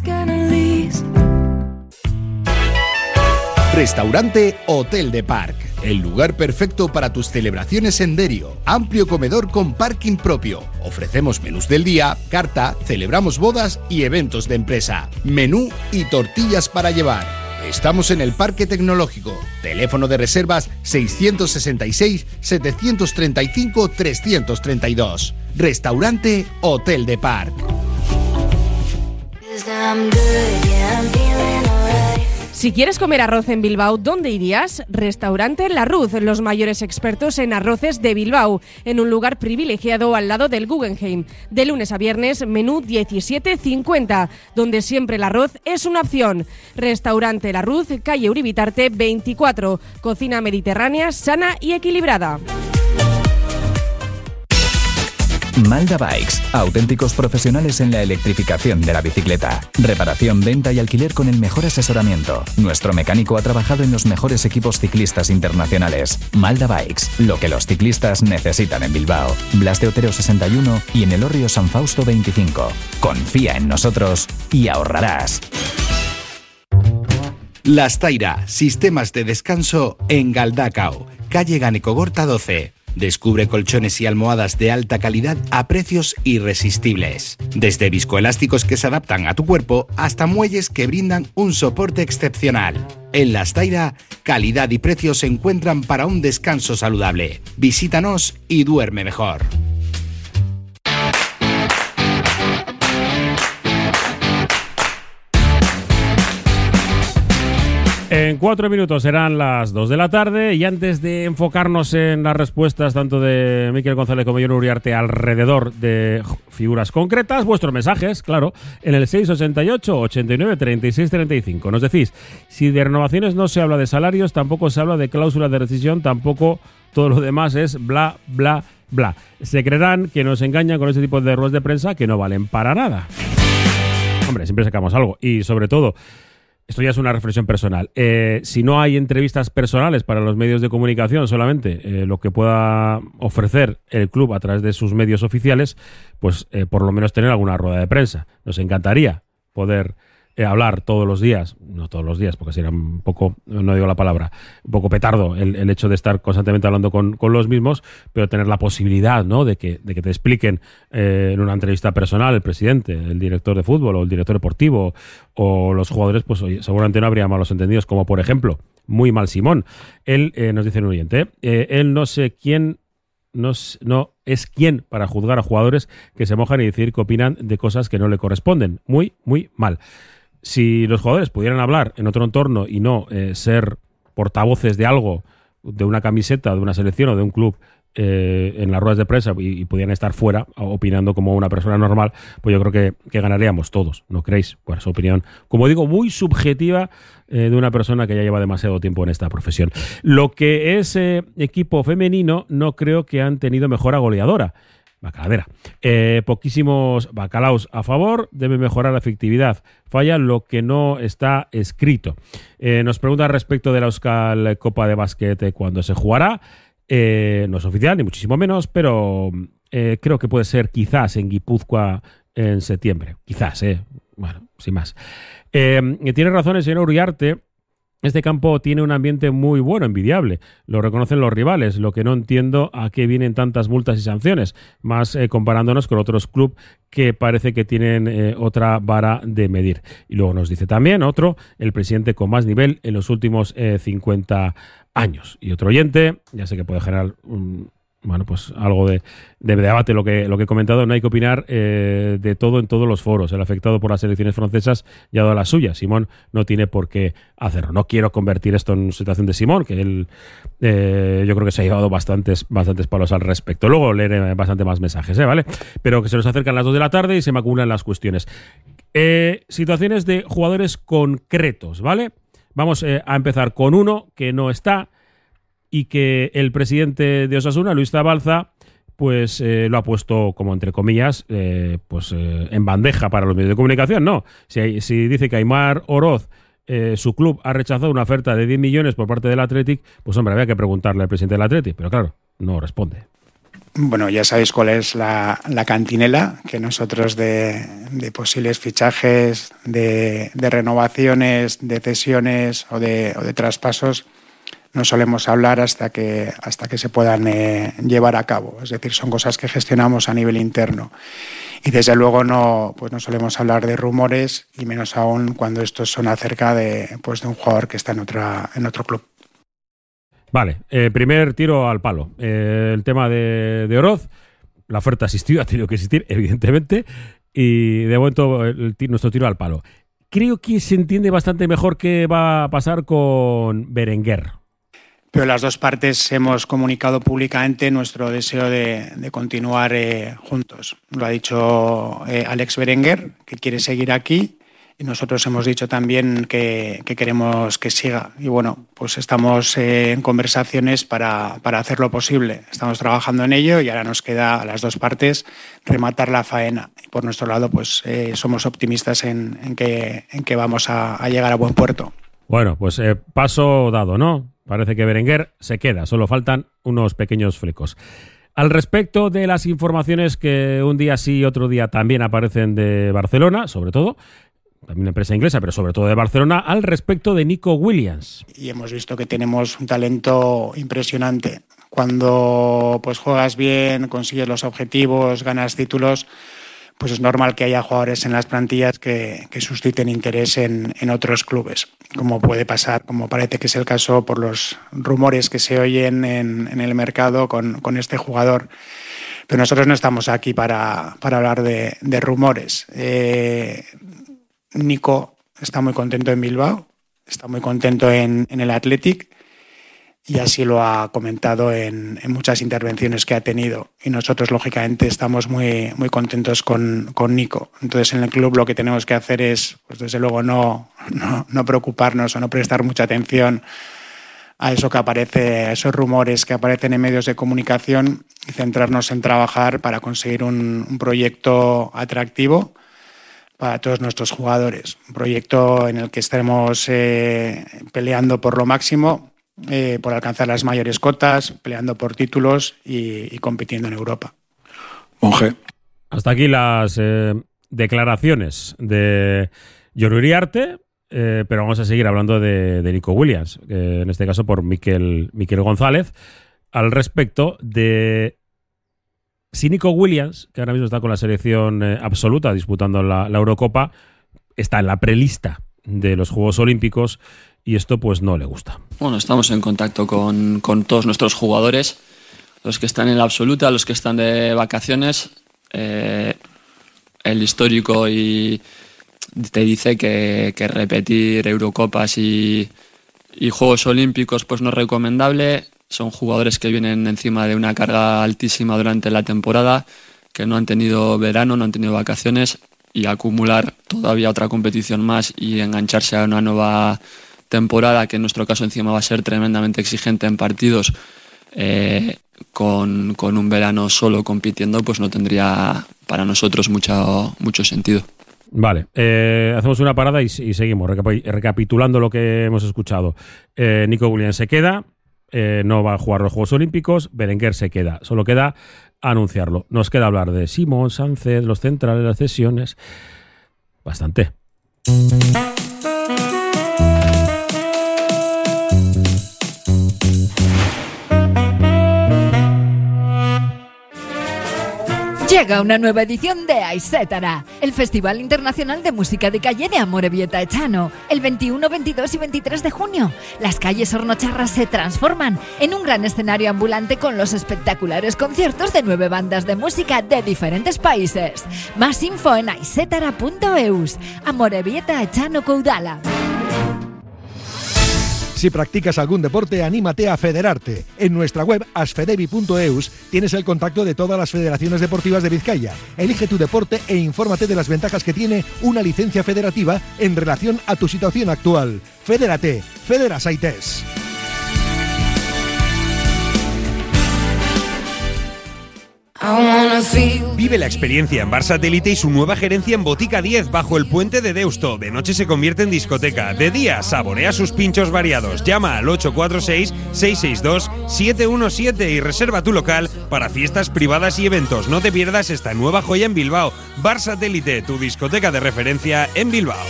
Restaurante Hotel de Parc. El lugar perfecto para tus celebraciones en Derio. Amplio comedor con parking propio. Ofrecemos menús del día, carta, celebramos bodas y eventos de empresa. Menú y tortillas para llevar. Estamos en el Parque Tecnológico. Teléfono de reservas seiscientos sesenta y seis, setecientos treinta y cinco, trescientos treinta y dos. Restaurante Hotel de Parc. Si quieres comer arroz en Bilbao, ¿dónde irías? Restaurante La Ruz, los mayores expertos en arroces de Bilbao, en un lugar privilegiado al lado del Guggenheim. De lunes a viernes, menú diecisiete cincuenta, donde siempre el arroz es una opción. Restaurante La Ruz, calle Uribitarte veinticuatro, cocina mediterránea, sana y equilibrada. Malda Bikes, auténticos profesionales en la electrificación de la bicicleta. Reparación, venta y alquiler con el mejor asesoramiento. Nuestro mecánico ha trabajado en los mejores equipos ciclistas internacionales. Malda Bikes, lo que los ciclistas necesitan en Bilbao. Blas de Otero sesenta y uno y en Elorrio San Fausto veinticinco. Confía en nosotros y ahorrarás. Lastaira, sistemas de descanso en Galdacao, calle Ganecogorta doce. Descubre colchones y almohadas de alta calidad a precios irresistibles. Desde viscoelásticos que se adaptan a tu cuerpo hasta muelles que brindan un soporte excepcional. En Lastaira, calidad y precios se encuentran para un descanso saludable. Visítanos y duerme mejor. En cuatro minutos serán las dos de la tarde y antes de enfocarnos en las respuestas tanto de Miquel González como Jon Uriarte alrededor de figuras concretas, vuestros mensajes, claro, en el seis ochenta y ocho, ochenta y nueve, treinta y seis, treinta y cinco. Nos decís, si de renovaciones no se habla de salarios, tampoco se habla de cláusulas de rescisión, tampoco todo lo demás es bla, bla, bla. Se creerán que nos engañan con ese tipo de ruedas de prensa que no valen para nada. Hombre, siempre sacamos algo y sobre todo... Esto ya es una reflexión personal. Eh, si no hay entrevistas personales para los medios de comunicación, solamente eh, lo que pueda ofrecer el club a través de sus medios oficiales, pues eh, por lo menos tener alguna rueda de prensa. Nos encantaría poder eh, hablar todos los días, no todos los días, porque sería un poco, no digo la palabra, un poco petardo el, el hecho de estar constantemente hablando con, con los mismos, pero tener la posibilidad, ¿no?, de que, de que te expliquen eh, en una entrevista personal el presidente, el director de fútbol o el director deportivo o los jugadores, pues oye, seguramente no habría malos entendidos, como por ejemplo, muy mal Simón. Él eh, nos dice en un oyente, eh, él no sé quién No, no es quien para juzgar a jugadores que se mojan y decir que opinan de cosas que no le corresponden. Muy, muy mal. Si los jugadores pudieran hablar en otro entorno y no eh, ser portavoces de algo, de una camiseta, de una selección o de un club eh, en las ruedas de prensa y, y pudieran estar fuera opinando como una persona normal, pues yo creo que, que ganaríamos todos, ¿no creéis? Pues su opinión, como digo, muy subjetiva eh, de una persona que ya lleva demasiado tiempo en esta profesión. Lo que es eh, equipo femenino, no creo que han tenido mejora goleadora. Bacaladera. Eh, poquísimos bacalaos a favor, debe mejorar la efectividad. Falla lo que no está escrito. Eh, nos pregunta respecto de la Euskal Copa de Básquet cuándo se jugará. Eh, no es oficial, ni muchísimo menos, pero eh, creo que puede ser quizás en Guipúzcoa en septiembre. Quizás, eh. Bueno, sin más. Eh, tiene razón el señor Uriarte. Este campo tiene un ambiente muy bueno, envidiable. Lo reconocen los rivales. Lo que no entiendo a qué vienen tantas multas y sanciones, más eh, comparándonos con otros clubes que parece que tienen eh, otra vara de medir. Y luego nos dice también otro, el presidente con más nivel en los últimos eh, cincuenta años. Y otro oyente, ya sé que puede generar un... Bueno, pues algo de, de debate lo que, lo que he comentado. No hay que opinar eh, de todo en todos los foros. El afectado por las elecciones francesas ya ha dado la suya. Simón no tiene por qué hacerlo. No quiero convertir esto en situación de Simón, que él eh, yo creo que se ha llevado bastantes, bastantes palos al respecto. Luego leeré bastante más mensajes, ¿eh? ¿Vale? Pero que se nos acercan las dos de la tarde y se me acumulan las cuestiones. Eh, situaciones de jugadores concretos, ¿vale? Vamos eh, a empezar con uno que no está y que el presidente de Osasuna, Luis Zabalza, pues eh, lo ha puesto como entre comillas eh, pues eh, en bandeja para los medios de comunicación. No, si, si dice que Aimar Oroz, eh, su club, ha rechazado una oferta de diez millones por parte del Athletic, pues hombre, había que preguntarle al presidente del Athletic, pero claro, no responde. Bueno, ya sabéis cuál es la, la cantinela, que nosotros de, de posibles fichajes, de, de renovaciones, de cesiones o de, o de traspasos, no solemos hablar hasta que, hasta que se puedan eh, llevar a cabo. Es decir, son cosas que gestionamos a nivel interno. Y desde luego no, pues no solemos hablar de rumores, y menos aún cuando estos son acerca de, pues de un jugador que está en, otra, en otro club. Vale, eh, primer tiro al palo. Eh, el tema de, de Oroz, la oferta ha existido, ha tenido que existir, evidentemente, y de momento el, el, nuestro tiro al palo. creo que se entiende bastante mejor qué va a pasar con Berenguer. Pero las dos partes hemos comunicado públicamente nuestro deseo de, de continuar eh, juntos. Lo ha dicho eh, Alex Berenguer, que quiere seguir aquí, y nosotros hemos dicho también que, que queremos que siga. Y bueno, pues estamos eh, en conversaciones para, para hacer lo posible. Estamos trabajando en ello y ahora nos queda a las dos partes rematar la faena. Y por nuestro lado, pues eh, somos optimistas en, en, que, en que vamos a, a llegar a buen puerto. Bueno, pues eh, paso dado, ¿no? Parece que Berenguer se queda, solo faltan unos pequeños flecos. Al respecto de las informaciones que un día sí y otro día también aparecen de Barcelona, sobre todo, también una empresa inglesa, pero sobre todo de Barcelona, al respecto de Nico Williams. Y hemos visto que tenemos un talento impresionante. Cuando pues juegas bien, consigues los objetivos, ganas títulos, pues es normal que haya jugadores en las plantillas que, que susciten interés en, en otros clubes, como puede pasar, como parece que es el caso por los rumores que se oyen en, en el mercado con, con este jugador. Pero nosotros no estamos aquí para, para hablar de, de rumores. Eh, Nico está muy contento en Bilbao, está muy contento en, en el Athletic y así lo ha comentado en, en muchas intervenciones que ha tenido. Y nosotros, lógicamente, estamos muy, muy contentos con, con Nico. Entonces, en el club lo que tenemos que hacer es, pues desde luego, no, no, no preocuparnos o no prestar mucha atención a eso que aparece, a esos rumores que aparecen en medios de comunicación y centrarnos en trabajar para conseguir un, un proyecto atractivo para todos nuestros jugadores. Un proyecto en el que estaremos eh, peleando por lo máximo, eh, por alcanzar las mayores cotas, peleando por títulos y, y compitiendo en Europa. Monje. Hasta aquí las eh, declaraciones de Jon Uriarte, eh, pero vamos a seguir hablando de, de Nico Williams, eh, en este caso por Miquel, Miquel González, al respecto de si Nico Williams, que ahora mismo está con la selección eh, absoluta disputando la, la Eurocopa, está en la prelista de los Juegos Olímpicos y esto pues no le gusta. Bueno, estamos en contacto con, con todos nuestros jugadores, los que están en la absoluta, los que están de vacaciones. Eh, el histórico y te dice que, que repetir Eurocopas y, y Juegos Olímpicos pues no es recomendable. Son jugadores que vienen encima de una carga altísima durante la temporada, que no han tenido verano, no han tenido vacaciones, y acumular todavía otra competición más y engancharse a una nueva temporada, que en nuestro caso encima va a ser tremendamente exigente en partidos, eh, con, con un verano solo compitiendo, pues no tendría para nosotros mucho, mucho sentido. Vale, eh, hacemos una parada y, y seguimos recap- recapitulando lo que hemos escuchado. Eh, Nico Williams se queda. Eh, no va a jugar los Juegos Olímpicos, Berenguer se queda, solo queda anunciarlo. Nos queda hablar de Simón, Sánchez, los centrales, las cesiones, bastante. Llega una nueva edición de Aisétara, el Festival Internacional de Música de Calle de Amorebieta Echano. El veintiuno, veintidós y veintitrés de junio, las calles hornocharras se transforman en un gran escenario ambulante con los espectaculares conciertos de nueve bandas de música de diferentes países. Más info en aisetara punto eus. Amorebieta Echano Coudala. Si practicas algún deporte, anímate a federarte. En nuestra web asfedevi punto eus tienes el contacto de todas las federaciones deportivas de Vizcaya. Elige tu deporte e infórmate de las ventajas que tiene una licencia federativa en relación a tu situación actual. Fedérate, Federas Aites. Vive la experiencia en Bar Satélite y su nueva gerencia en Botica diez bajo el puente de Deusto. De noche se convierte en discoteca. De día saborea sus pinchos variados. Llama al ocho cuatro seis, seis seis dos, siete uno siete y reserva tu local para fiestas privadas y eventos. No te pierdas esta nueva joya en Bilbao. Bar Satélite, tu discoteca de referencia en Bilbao.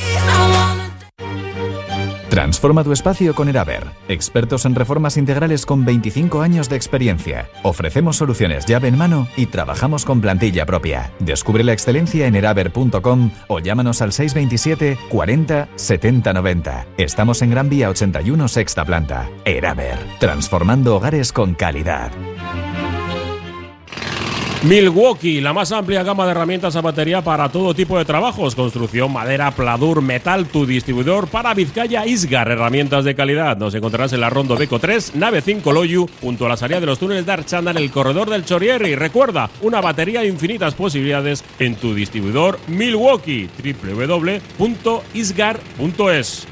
Transforma tu espacio con Eraber, expertos en reformas integrales con veinticinco años de experiencia. Ofrecemos soluciones llave en mano y trabajamos con plantilla propia. Descubre la excelencia en eraber punto com o llámanos al seis dos siete, cuarenta, setenta, noventa. Estamos en Gran Vía ochenta y uno, sexta planta. Eraber, transformando hogares con calidad. Milwaukee, la más amplia gama de herramientas a batería para todo tipo de trabajos, construcción, madera, pladur, metal, tu distribuidor para Vizcaya Isgar, herramientas de calidad. Nos encontrarás en la Rondo Beco tres, nave cinco Loyu, junto a la salida de los túneles de Archanda en el corredor del Chorierri. Recuerda, una batería de infinitas posibilidades en tu distribuidor Milwaukee, doble u doble u doble u punto isgar punto es.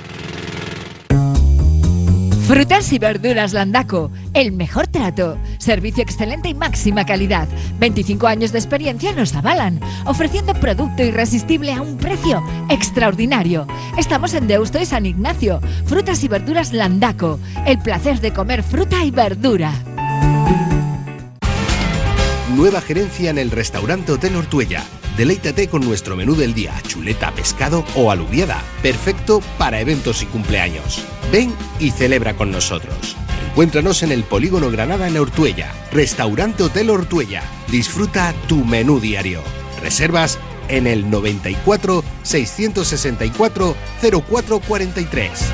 Frutas y verduras Landaco, el mejor trato, servicio excelente y máxima calidad. veinticinco años de experiencia nos avalan, ofreciendo producto irresistible a un precio extraordinario. Estamos en Deusto y San Ignacio. Frutas y verduras Landaco, el placer de comer fruta y verdura. Nueva gerencia en el restaurante Hotel Ortuella. Deleítate con nuestro menú del día, chuleta, pescado o alubiada, perfecto para eventos y cumpleaños. Ven y celebra con nosotros. Encuéntranos en el Polígono Granada en Ortuella. Restaurante Hotel Ortuella. Disfruta tu menú diario. Reservas en el noventa y cuatro, seiscientos sesenta y cuatro, cero cuatro cuarenta y tres.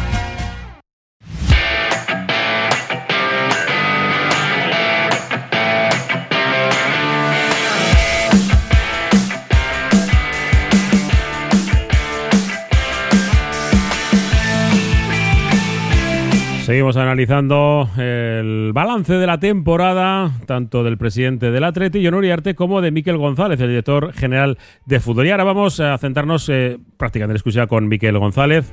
Seguimos analizando el balance de la temporada, tanto del presidente del Atleti, Jon Uriarte, como de Miquel González, el director general de fútbol. Y ahora vamos a centrarnos eh, prácticamente en exclusiva con Miquel González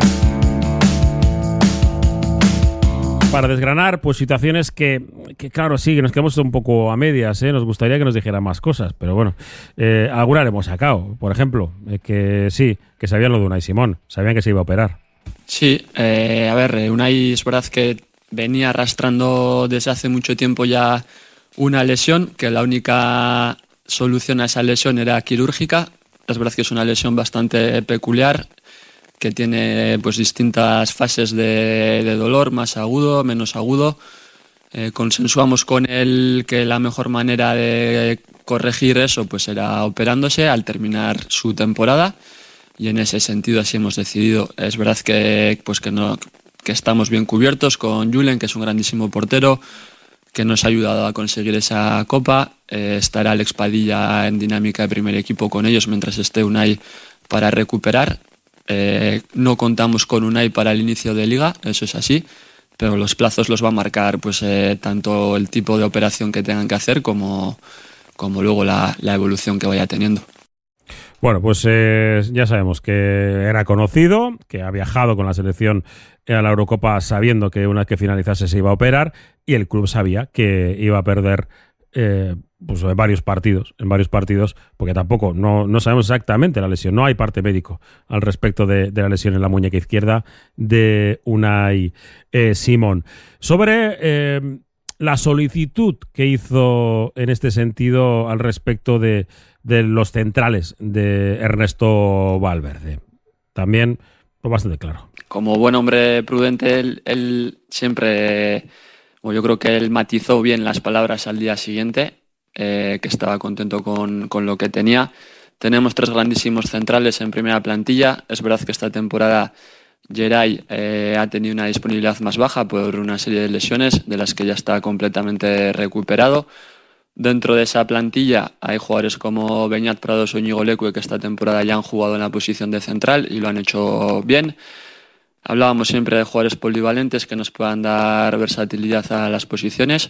para desgranar pues situaciones que, que claro, sí, que nos quedamos un poco a medias, ¿eh? Nos gustaría que nos dijera más cosas, pero bueno, eh, alguna le hemos sacado. Por ejemplo, eh, que sí, que sabían lo de Unai Simón, sabían que se iba a operar. Sí, eh, a ver, Unai es verdad que venía arrastrando desde hace mucho tiempo ya una lesión, que la única solución a esa lesión era quirúrgica. Es verdad que es una lesión bastante peculiar, que tiene pues distintas fases de, de dolor, más agudo, menos agudo. Eh, consensuamos con él que la mejor manera de corregir eso pues era operándose al terminar su temporada. Y en ese sentido así hemos decidido. Es verdad que, pues que, no, que estamos bien cubiertos con Julen, que es un grandísimo portero, que nos ha ayudado a conseguir esa copa. Eh, estará Alex Padilla en dinámica de primer equipo con ellos mientras esté Unai para recuperar. Eh, no contamos con Unai para el inicio de liga, eso es así, pero los plazos los va a marcar pues, eh, tanto el tipo de operación que tengan que hacer como, como luego la, la evolución que vaya teniendo. Bueno, pues eh, ya sabemos que era conocido, que ha viajado con la selección a la Eurocopa sabiendo que una vez que finalizase se iba a operar, y el club sabía que iba a perder eh, pues en varios partidos, en varios partidos, porque tampoco no, no sabemos exactamente la lesión, no hay parte médico al respecto de, de la lesión en la muñeca izquierda de Unai eh, Simón. Sobre eh, la solicitud que hizo en este sentido al respecto de de los centrales de Ernesto Valverde. También pues, bastante claro. Como buen hombre prudente, él, él siempre, bueno, yo creo que él matizó bien las palabras al día siguiente, eh, que estaba contento con, con lo que tenía. Tenemos tres grandísimos centrales en primera plantilla. Es verdad que esta temporada Geray eh, ha tenido una disponibilidad más baja por una serie de lesiones, de las que ya está completamente recuperado. Dentro de esa plantilla hay jugadores como Beñat Prados o Íñigo Leque, que esta temporada ya han jugado en la posición de central y lo han hecho bien. Hablábamos siempre de jugadores polivalentes que nos puedan dar versatilidad a las posiciones.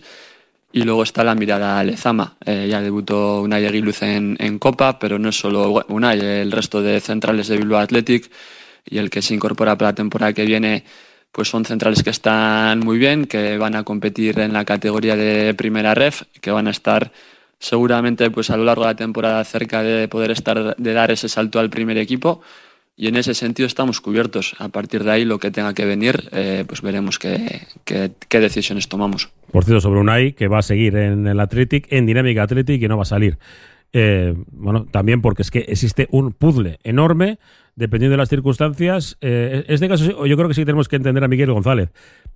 Y luego está la mirada a Lezama. Eh, ya debutó Unai Eguiluz en, en Copa, pero no es solo Unai, el resto de centrales de Bilbao Athletic y el que se incorpora para la temporada que viene, pues son centrales que están muy bien, que van a competir en la categoría de primera ref, que van a estar seguramente pues a lo largo de la temporada cerca de poder estar, de dar ese salto al primer equipo, y en ese sentido estamos cubiertos. A partir de ahí lo que tenga que venir, eh, pues veremos qué, qué, qué decisiones tomamos. Por cierto, sobre Unai, que va a seguir en el Athletic, en Dinámica Athletic, y no va a salir. Eh, bueno, también porque es que existe un puzzle enorme, dependiendo de las circunstancias. Eh, en este caso yo creo que sí tenemos que entender a Miquel González,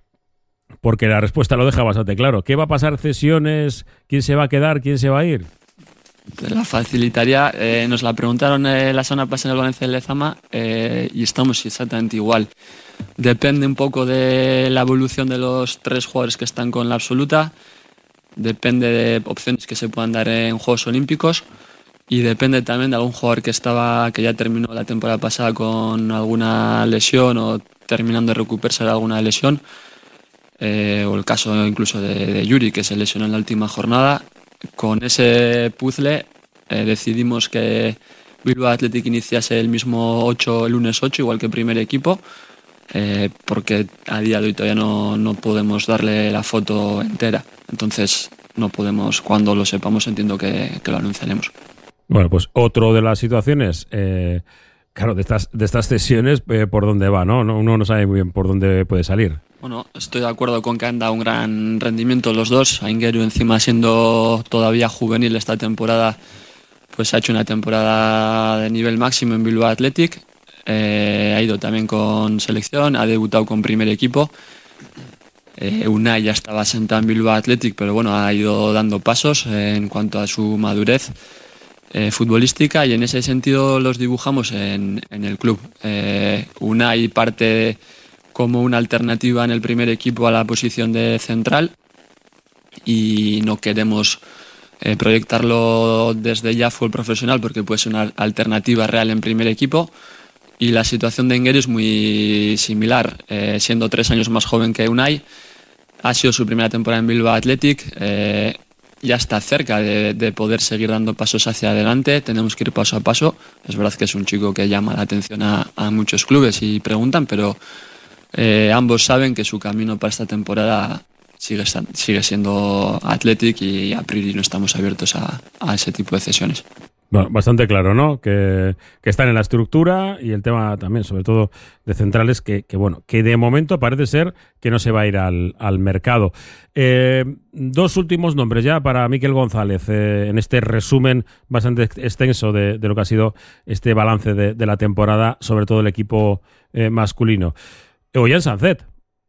porque la respuesta lo deja bastante claro. ¿Qué va a pasar? ¿Cesiones? ¿Quién se va a quedar? ¿Quién se va a ir? Te la facilitaría. Eh, nos la preguntaron eh, la semana pasada en el Valencia de Lezama eh, y estamos exactamente igual. Depende un poco de la evolución de los tres jugadores que están con la absoluta. depende de opciones que se puedan dar en Juegos Olímpicos y depende también de algún jugador que estaba que ya terminó la temporada pasada con alguna lesión o terminando de recuperarse de alguna lesión, eh, o el caso incluso de, de Yuri, que se lesionó en la última jornada. Con ese puzzle eh, decidimos que Bilbao Athletic iniciase el mismo ocho, el lunes ocho, igual que el primer equipo, eh, porque a día de hoy todavía no, no podemos darle la foto entera. Entonces no podemos, cuando lo sepamos entiendo que, que lo anunciaremos. Bueno, pues otro de las situaciones, eh, claro, de estas, de estas sesiones, eh, por dónde va, ¿no? Uno no sabe muy bien por dónde puede salir. Bueno, estoy de acuerdo con que han dado un gran rendimiento los dos. Aingeru, encima siendo todavía juvenil esta temporada, pues ha hecho una temporada de nivel máximo en Bilbao Athletic. Eh, ha ido también con selección, ha debutado con primer equipo. Eh, Unai ya estaba sentado en Bilbao Athletic, pero bueno, ha ido dando pasos eh, en cuanto a su madurez eh, futbolística, y en ese sentido los dibujamos en, en el club. Eh, Unai parte de, como una alternativa en el primer equipo a la posición de central, y no queremos eh, proyectarlo desde ya fútbol profesional porque puede ser una alternativa real en primer equipo. Y la situación de Aingeru es muy similar, eh, siendo tres años más joven que Unai. Ha sido su primera temporada en Bilbao Athletic, eh, ya está cerca de, de poder seguir dando pasos hacia adelante. Tenemos que ir paso a paso. Es verdad que es un chico que llama la atención a, a muchos clubes y preguntan, pero Eh, ambos saben que su camino para esta temporada sigue, sigue siendo Athletic, y a priori no estamos abiertos a, a ese tipo de cesiones. Bueno, bastante claro, ¿no? Que, que están en la estructura, y el tema también, sobre todo de centrales, que, que bueno, que de momento parece ser que no se va a ir al, al mercado. Eh, dos últimos nombres ya para Miquel González, eh, en este resumen bastante extenso de, de lo que ha sido este balance de, de la temporada, sobre todo el equipo eh, masculino. Ollán Sanzet,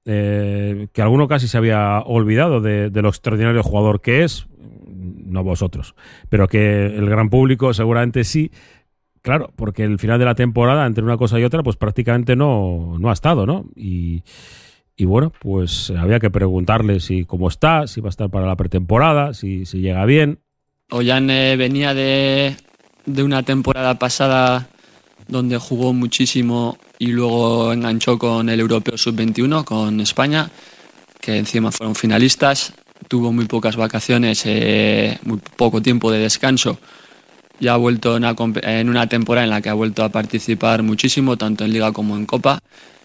eh, que alguno casi se había olvidado de, de lo extraordinario jugador que es, no vosotros, pero que el gran público seguramente sí, claro, porque el final de la temporada, entre una cosa y otra, pues prácticamente no, no ha estado, ¿no? Y, y bueno, pues había que preguntarle si cómo está, si va a estar para la pretemporada, si, si llega bien. Ollán eh, venía de, de una temporada pasada donde jugó muchísimo y luego enganchó con el Europeo sub veintiuno, con España, que encima fueron finalistas. Tuvo muy pocas vacaciones, eh, muy poco tiempo de descanso. Ya ha vuelto en una, en una temporada en la que ha vuelto a participar muchísimo, tanto en Liga como en Copa.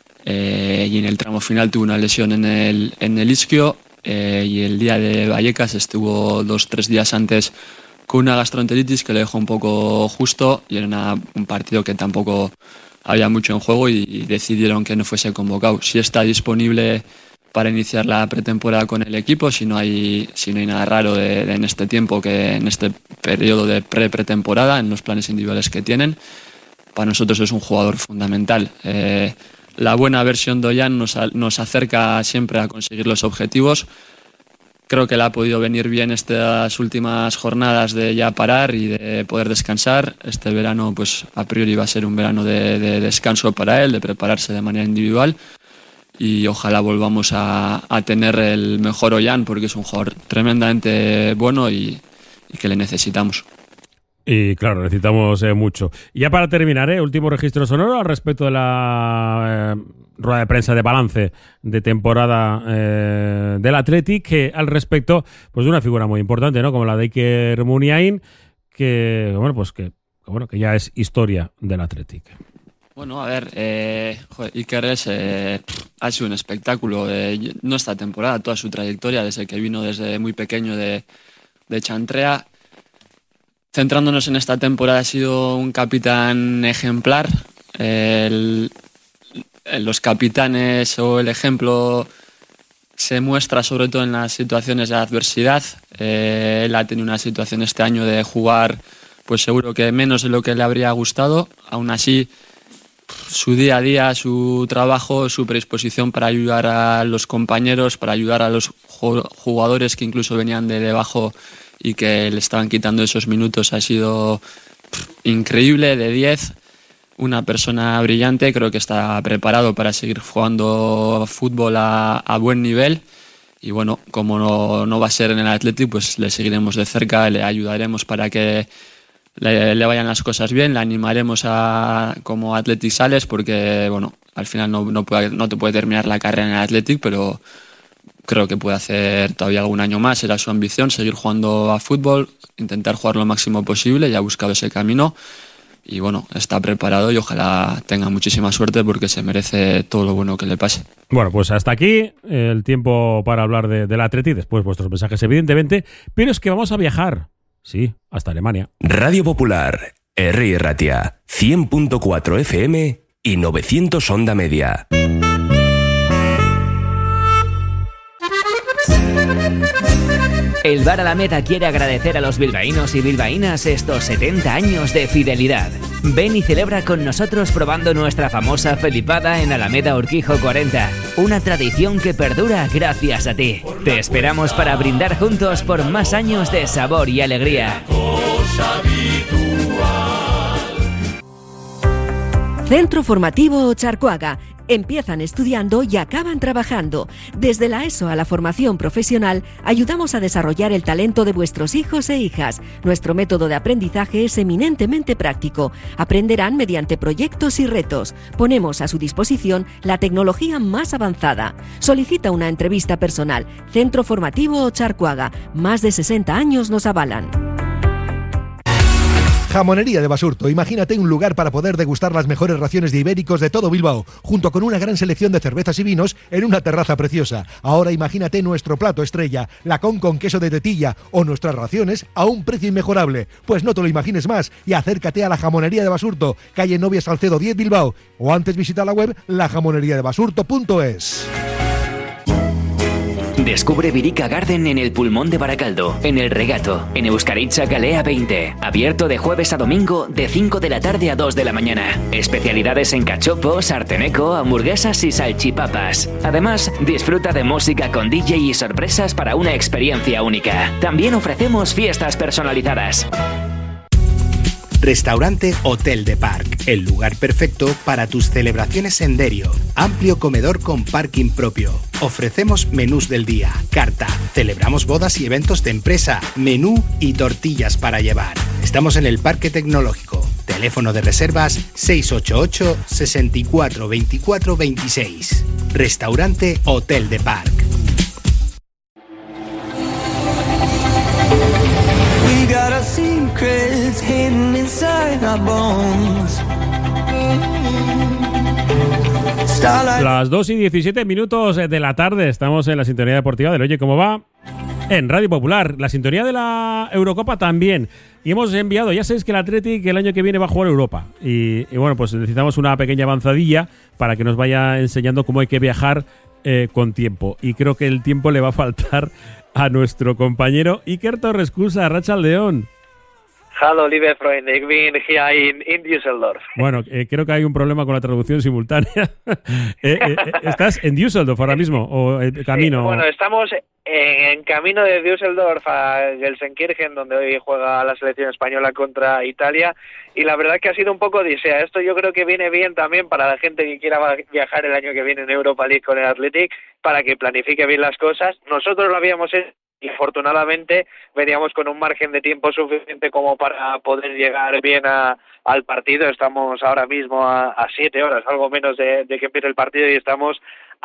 Eh, y en el tramo final tuvo una lesión en el, en el isquio, eh, y el día de Vallecas estuvo dos tres días antes con una gastroenteritis que le dejó un poco justo, y era una, un partido que tampoco había mucho en juego, y, y decidieron que no fuese convocado. Si está disponible para iniciar la pretemporada con el equipo, si no hay, si no hay nada raro de, de en este tiempo, que en este periodo de pre-pretemporada, en los planes individuales que tienen. Para nosotros es un jugador fundamental. Eh, la buena versión de Ollán nos, nos acerca siempre a conseguir los objetivos. Creo que le ha podido venir bien estas últimas jornadas de ya parar y de poder descansar. Este verano, pues a priori va a ser un verano de, de descanso para él, de prepararse de manera individual, y ojalá volvamos a, a tener el mejor Ollán, porque es un jugador tremendamente bueno y, y que le necesitamos. Y claro, necesitamos eh, mucho. Y ya para terminar, ¿eh? último registro sonoro al respecto de la eh, rueda de prensa de balance de temporada eh, del Athletic, que al respecto pues de una figura muy importante, ¿no? Como la de Iker Muniain, que bueno, pues que, bueno, que ya es historia del Athletic. Bueno, a ver, eh, joder, Iker es, eh, ha sido un espectáculo, eh, no esta temporada, toda su trayectoria, desde que vino desde muy pequeño de, de Chantrea. Centrándonos en esta temporada, ha sido un capitán ejemplar. El, los capitanes o el ejemplo se muestra sobre todo en las situaciones de adversidad. Eh, él ha tenido una situación este año de jugar, pues seguro que menos de lo que le habría gustado. Aún así, su día a día, su trabajo, su predisposición para ayudar a los compañeros, para ayudar a los jugadores que incluso venían de debajo y que le estaban quitando esos minutos, ha sido pff, increíble, de diez. Una persona brillante, creo que está preparado para seguir jugando fútbol a, a buen nivel, y bueno, como no, no va a ser en el Athletic, pues le seguiremos de cerca, le ayudaremos para que le, le vayan las cosas bien, le animaremos a como Athletic sales, porque bueno, al final no, no, puede, no te puede terminar la carrera en el Athletic, pero creo que puede hacer todavía algún año más, era su ambición, seguir jugando a fútbol, intentar jugar lo máximo posible, ya ha buscado ese camino. Y bueno, está preparado y ojalá tenga muchísima suerte porque se merece todo lo bueno que le pase. Bueno, pues hasta aquí el tiempo para hablar de, del Athletic, después vuestros mensajes evidentemente, pero es que vamos a viajar, sí, hasta Alemania. Radio Popular, Herri Ratia, cien punto cuatro F M y novecientos onda media. El Bar Alameda quiere agradecer a los bilbaínos y bilbaínas estos setenta años de fidelidad. Ven y celebra con nosotros probando nuestra famosa felipada en Alameda Urquijo cuarenta. Una tradición que perdura gracias a ti. Te esperamos para brindar juntos por más años de sabor y alegría. Centro Formativo Ocharcoaga. Empiezan estudiando y acaban trabajando. Desde la ESO a la formación profesional, ayudamos a desarrollar el talento de vuestros hijos e hijas. Nuestro método de aprendizaje es eminentemente práctico. Aprenderán mediante proyectos y retos. Ponemos a su disposición la tecnología más avanzada. Solicita una entrevista personal. Centro Formativo Ocharcoaga. Más de sesenta años nos avalan. Jamonería de Basurto. Imagínate un lugar para poder degustar las mejores raciones de ibéricos de todo Bilbao, junto con una gran selección de cervezas y vinos en una terraza preciosa. Ahora imagínate nuestro plato estrella, la con con queso de tetilla, o nuestras raciones a un precio inmejorable. Pues no te lo imagines más y acércate a la Jamonería de Basurto, calle Novia Salcedo diez Bilbao, o antes visita la web la jamonería de basurto punto es. Descubre Virica Garden en el Pulmón de Baracaldo, en El Regato, en Euskaritza Galea veinte. Abierto de jueves a domingo, de cinco de la tarde a dos de la mañana. Especialidades en cachopo, sarteneco, hamburguesas y salchipapas. Además, disfruta de música con D J y sorpresas para una experiencia única. También ofrecemos fiestas personalizadas. Restaurante Hotel de Parc, el lugar perfecto para tus celebraciones en Derio. Amplio comedor con parking propio. Ofrecemos menús del día, carta. Celebramos bodas y eventos de empresa, menú y tortillas para llevar. Estamos en el Parque Tecnológico. Teléfono de reservas seis ocho ocho, seis cuatro, veinticuatro veintiséis. Restaurante Hotel de Parc. Las dos y diecisiete minutos de la tarde, estamos en la sintonía deportiva del Oye Cómo Va en Radio Popular. La sintonía de la Eurocopa también. Y hemos enviado, ya sabéis que el Athletic el año que viene va a jugar Europa. Y, y bueno, pues necesitamos una pequeña avanzadilla para que nos vaya enseñando cómo hay que viajar eh, con tiempo. Y creo que el tiempo le va a faltar a nuestro compañero Iker Torrescusa, Arratsaldeon. Hallo, liebe Freunde, ich bin hier in, in Düsseldorf. Bueno, eh, creo que hay un problema con la traducción simultánea. eh, eh, ¿Estás en Düsseldorf ahora mismo o eh, camino? Sí, bueno, estamos en, en camino de Düsseldorf a Gelsenkirchen, donde hoy juega la selección española contra Italia, y la verdad que ha sido un poco odisea. Esto yo creo que viene bien también para la gente que quiera viajar el año que viene en Europa League con el Athletic, para que planifique bien las cosas. Nosotros lo habíamos hecho y afortunadamente veníamos con un margen de tiempo suficiente como para poder llegar bien a, al partido. Estamos ahora mismo a, a siete horas, algo menos de, de que empiece el partido, y estamos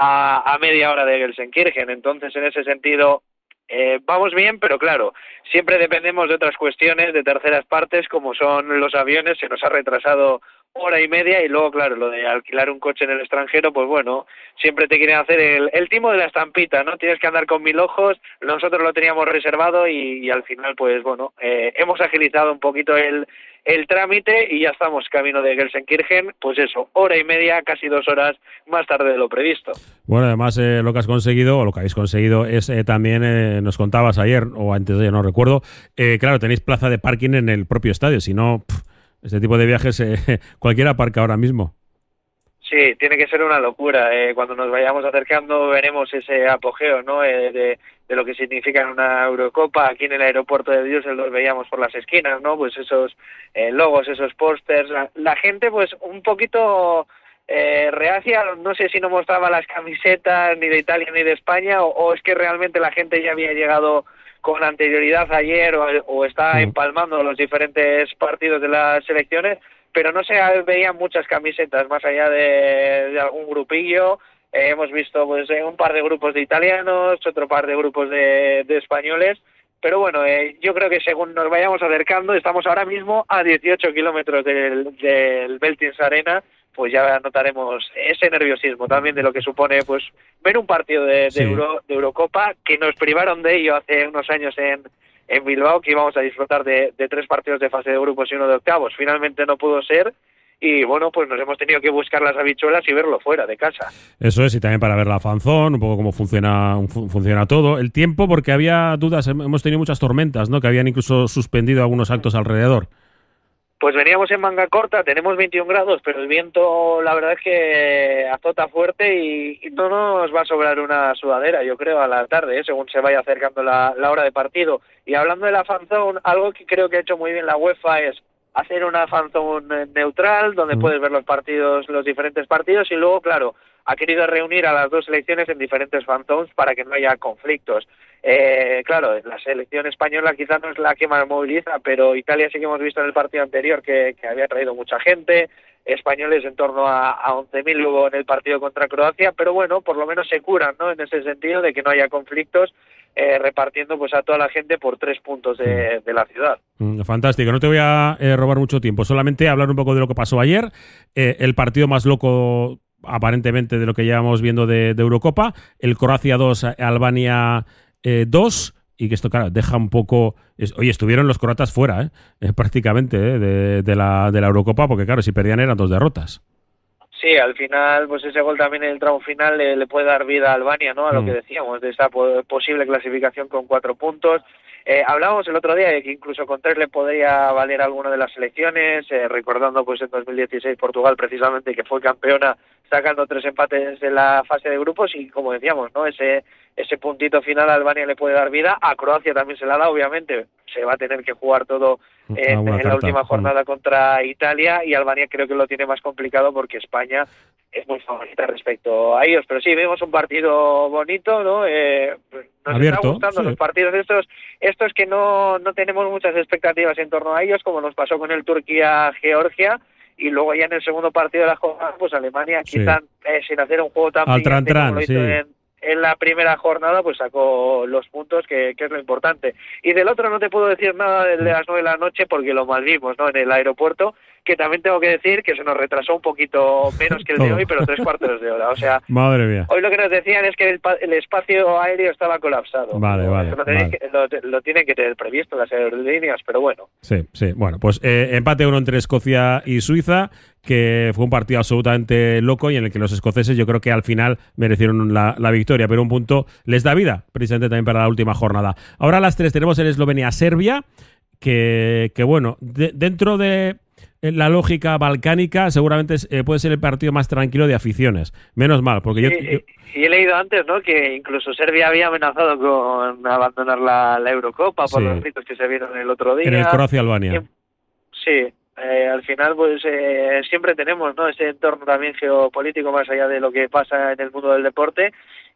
a, a media hora de Gelsenkirchen. Entonces, en ese sentido, eh, vamos bien, pero claro, siempre dependemos de otras cuestiones, de terceras partes, como son los aviones. Se nos ha retrasado hora y media, y luego, claro, lo de alquilar un coche en el extranjero, pues bueno, siempre te quieren hacer el, el timo de la estampita, ¿no? Tienes que andar con mil ojos. Nosotros lo teníamos reservado y, y al final, pues bueno, eh, hemos agilizado un poquito el, el trámite y ya estamos camino de Gelsenkirchen, pues eso, hora y media, casi dos horas más tarde de lo previsto. Bueno, además eh, lo que has conseguido, o lo que habéis conseguido, es eh, también, eh, nos contabas ayer, o antes de ayer, no recuerdo, eh, claro, tenéis plaza de parking en el propio estadio, si no... Pff, este tipo de viajes eh, cualquiera aparca ahora mismo. Sí, tiene que ser una locura. Eh, cuando nos vayamos acercando veremos ese apogeo, ¿no? Eh, de, de lo que significa una Eurocopa. Aquí en el aeropuerto de Düsseldorf veíamos por las esquinas, ¿no? Pues esos eh, logos, esos pósters. La, la gente, pues un poquito eh, reacia, no sé si no mostraba las camisetas ni de Italia ni de España, o, o es que realmente la gente ya había llegado con anterioridad ayer o, o está Mm. empalmando los diferentes partidos de las selecciones, pero no se veían muchas camisetas más allá de, de algún grupillo. Eh, hemos visto pues eh, un par de grupos de italianos, otro par de grupos de, de españoles, pero bueno, eh, yo creo que según nos vayamos acercando, estamos ahora mismo a dieciocho kilómetros del, del Veltins Arena, pues ya notaremos ese nerviosismo también de lo que supone pues ver un partido de, de, Sí. Euro, de Eurocopa, que nos privaron de ello hace unos años en, en Bilbao, que íbamos a disfrutar de, de tres partidos de fase de grupos y uno de octavos. Finalmente no pudo ser y bueno, pues nos hemos tenido que buscar las habichuelas y verlo fuera de casa. Eso es, y también para ver la fanzón, un poco cómo funciona fu- funciona todo. El tiempo, porque había dudas, hem- hemos tenido muchas tormentas, ¿no? Que habían incluso suspendido algunos actos alrededor. Pues veníamos en manga corta, tenemos veintiún grados, pero el viento la verdad es que azota fuerte y, y no nos va a sobrar una sudadera, yo creo, a la tarde, ¿eh? Según se vaya acercando la, la hora de partido. Y hablando de la fanzone, algo que creo que ha hecho muy bien la UEFA es hacer una fanzone neutral, donde Mm. puedes ver los partidos, los diferentes partidos, y luego, claro, ha querido reunir a las dos selecciones en diferentes fanzones para que no haya conflictos. Eh, claro, la selección española quizás no es la que más moviliza, pero Italia sí que hemos visto en el partido anterior que, que había traído mucha gente, españoles en torno a, a once mil luego en el partido contra Croacia, pero bueno, por lo menos se curan, ¿no? En ese sentido de que no haya conflictos, eh, repartiendo pues a toda la gente por tres puntos de, de la ciudad. Mm, Fantástico, no te voy a eh, robar mucho tiempo, solamente hablar un poco de lo que pasó ayer, eh, el partido más loco aparentemente de lo que llevamos viendo de, de Eurocopa, el Croacia dos, Albania eh, dos, y que esto, claro, deja un poco... Es, oye, estuvieron los croatas fuera, ¿eh? Eh, prácticamente, ¿eh? de, de, la, de la Eurocopa, porque claro, si perdían eran dos derrotas. Sí, al final, pues ese gol también en el tramo final le, le puede dar vida a Albania, ¿no? A lo Mm. que decíamos, de esa po- posible clasificación con cuatro puntos. Eh, hablábamos el otro día de que incluso con tres le podría valer alguna de las selecciones, eh, recordando pues en dos mil dieciséis Portugal precisamente, que fue campeona sacando tres empates en la fase de grupos, y como decíamos, ¿no? Ese ese puntito final a Albania le puede dar vida, a Croacia también se la da, obviamente se va a tener que jugar todo en, Ah, buena en la carta. última Mm. jornada contra Italia, y Albania creo que lo tiene más complicado porque España es muy favorita respecto a ellos. Pero sí, vimos un partido bonito, ¿no? Eh, nos Abierto, está gustando sí. los partidos estos, estos que no, no tenemos muchas expectativas en torno a ellos, como nos pasó con el Turquía-Georgia, y luego ya en el segundo partido de la jornada, pues Alemania, Sí. quizás eh, sin hacer un juego tan Al brillante tran-tran, como lo hizo sí. en, en la primera jornada, pues sacó los puntos, que, que es lo importante. Y del otro no te puedo decir nada del de las nueve de la noche porque lo malvimos, ¿no? En el aeropuerto, que también tengo que decir que se nos retrasó un poquito menos que el de Todo. hoy, pero tres cuartos de hora. O sea, Madre mía. hoy lo que nos decían es que el, pa- el espacio aéreo estaba colapsado. Vale, vale, Eso lo, tenéis vale. que- lo, lo tienen que tener previsto las aerolíneas, pero bueno. Sí, sí. Bueno, pues eh, empate uno entre Escocia y Suiza, que fue un partido absolutamente loco y en el que los escoceses yo creo que al final merecieron la, la victoria, pero un punto les da vida, precisamente también para la última jornada. Ahora a las tres tenemos el Eslovenia-Serbia, que, que bueno, de- dentro de la lógica balcánica seguramente es, eh, puede ser el partido más tranquilo de aficiones. Menos mal, porque yo... Y, yo- y he leído antes, ¿no? Que incluso Serbia había amenazado con abandonar la, la Eurocopa por Sí. los gritos que se vieron el otro día. en el Croacia-Albania. Sí, eh, al final pues eh, siempre tenemos, ¿no? Ese entorno también geopolítico más allá de lo que pasa en el mundo del deporte,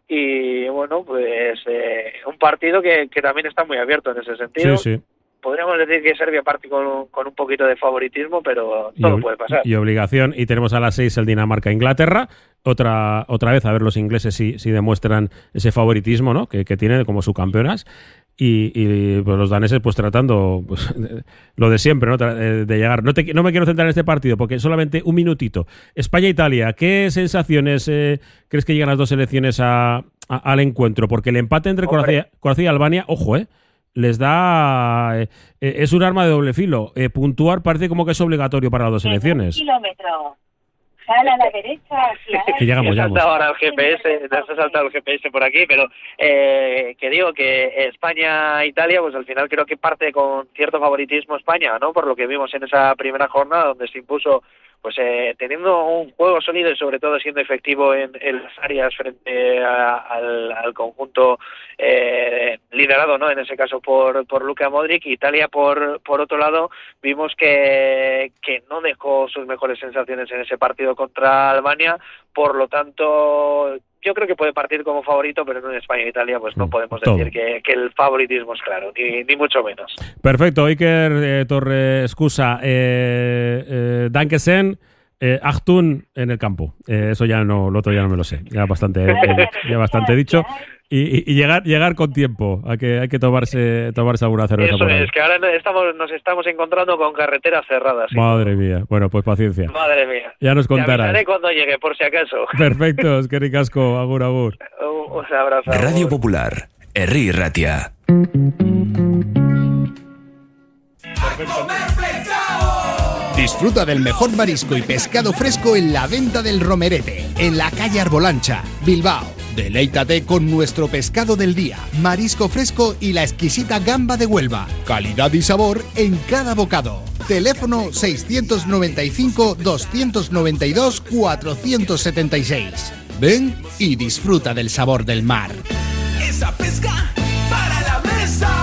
y bueno, pues eh, un partido que, que también está muy abierto en ese sentido. Sí, sí. Podríamos decir que Serbia parte con, un- con un poquito de favoritismo, pero Y todo ob- puede pasar. y obligación. Y tenemos a las seis el Dinamarca-Inglaterra. Otra otra vez a ver los ingleses si, si demuestran ese favoritismo, ¿no? que, que tienen como subcampeonas. Y, y pues los daneses pues tratando pues, lo de siempre, ¿no? Tra- eh, de llegar. No, te, no me quiero centrar en este partido porque solamente un minutito. España-Italia, ¿qué sensaciones eh, crees que llegan las dos selecciones a, a- al encuentro? Porque el empate entre Croacia, Croacia y Albania, ojo, ¿eh? Les da... eh, eh, es un arma de doble filo. Eh, puntuar parece como que es obligatorio para las dos selecciones. Kilómetro. Jala a la derecha hacia Que llegamos, Me ha llegamos. saltado ahora el G P S, nos ha saltado el G P S por aquí, pero eh, que digo que España-Italia, pues al final creo que parte con cierto favoritismo España, ¿no? Por lo que vimos en esa primera jornada donde se impuso pues eh, teniendo un juego sólido y sobre todo siendo efectivo en, en las áreas frente a, al, al conjunto eh, liderado, ¿no? En ese caso por por Luka Modric. Italia por por otro lado vimos que que no dejó sus mejores sensaciones en ese partido contra Albania, por lo tanto yo creo que puede partir como favorito, pero en España e Italia pues no podemos Todo. decir que, que el favoritismo es claro, ni, ni mucho menos. Perfecto, Iker eh, Torre Escusa, eh, eh, Dankeschön, eh, Achtung en el campo. Eh, eso ya no, lo otro ya no me lo sé, ya bastante, eh, ya bastante dicho. Y, y, y llegar llegar con tiempo, hay que hay que tomarse tomarse alguna cerveza. Eso por ahí. es, que ahora estamos, nos estamos encontrando con carreteras cerradas. ¿Sí? Madre mía, bueno, pues paciencia. Madre mía. Ya nos Te contarás. avisaré cuando llegue, por si acaso. Perfecto, es que ricasco, agur, agur. Un, un abrazo. Radio Popular, Herri Ratia. Disfruta del mejor marisco y pescado fresco en la venta del Romerete, en la calle Arbolancha, Bilbao. Deleítate con nuestro pescado del día, marisco fresco y la exquisita gamba de Huelva. Calidad y sabor en cada bocado. Teléfono seiscientos noventa y cinco, doscientos noventa y dos, cuatrocientos setenta y seis. Ven y disfruta del sabor del mar. Esa pesca para la mesa.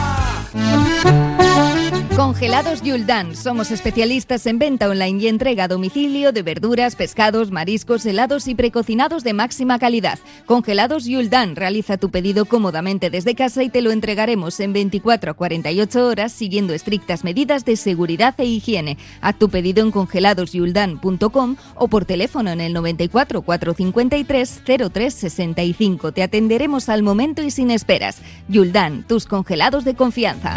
Congelados Yuldan. Somos especialistas en venta online y entrega a domicilio de verduras, pescados, mariscos, helados y precocinados de máxima calidad. Congelados Yuldan. Realiza tu pedido cómodamente desde casa y te lo entregaremos en veinticuatro a cuarenta y ocho horas siguiendo estrictas medidas de seguridad e higiene. Haz tu pedido en congelados yuldan punto com o por teléfono en el noventa y cuatro, cuatrocientos cincuenta y tres, cero tres sesenta y cinco. Te atenderemos al momento y sin esperas. Yuldan, tus congelados de confianza.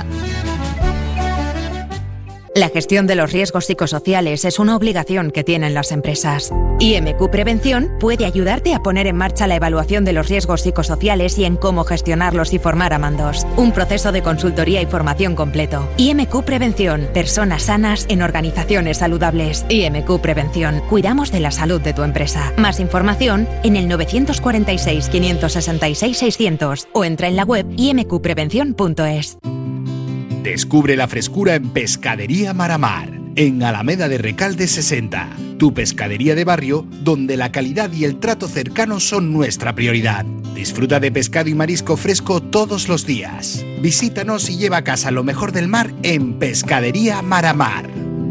La gestión de los riesgos psicosociales es una obligación que tienen las empresas. I M Q Prevención puede ayudarte a poner en marcha la evaluación de los riesgos psicosociales y en cómo gestionarlos y formar a mandos. Un proceso de consultoría y formación completo. I M Q Prevención. Personas sanas en organizaciones saludables. I M Q Prevención. Cuidamos de la salud de tu empresa. Más información en el nueve cuatro seis, cinco seis seis, seiscientos o entra en la web i m q prevención punto es. Descubre la frescura en Pescadería Maramar, en Alameda de Recalde sesenta. Tu pescadería de barrio, donde la calidad y el trato cercano son nuestra prioridad. Disfruta de pescado y marisco fresco todos los días. Visítanos y lleva a casa lo mejor del mar en Pescadería Maramar.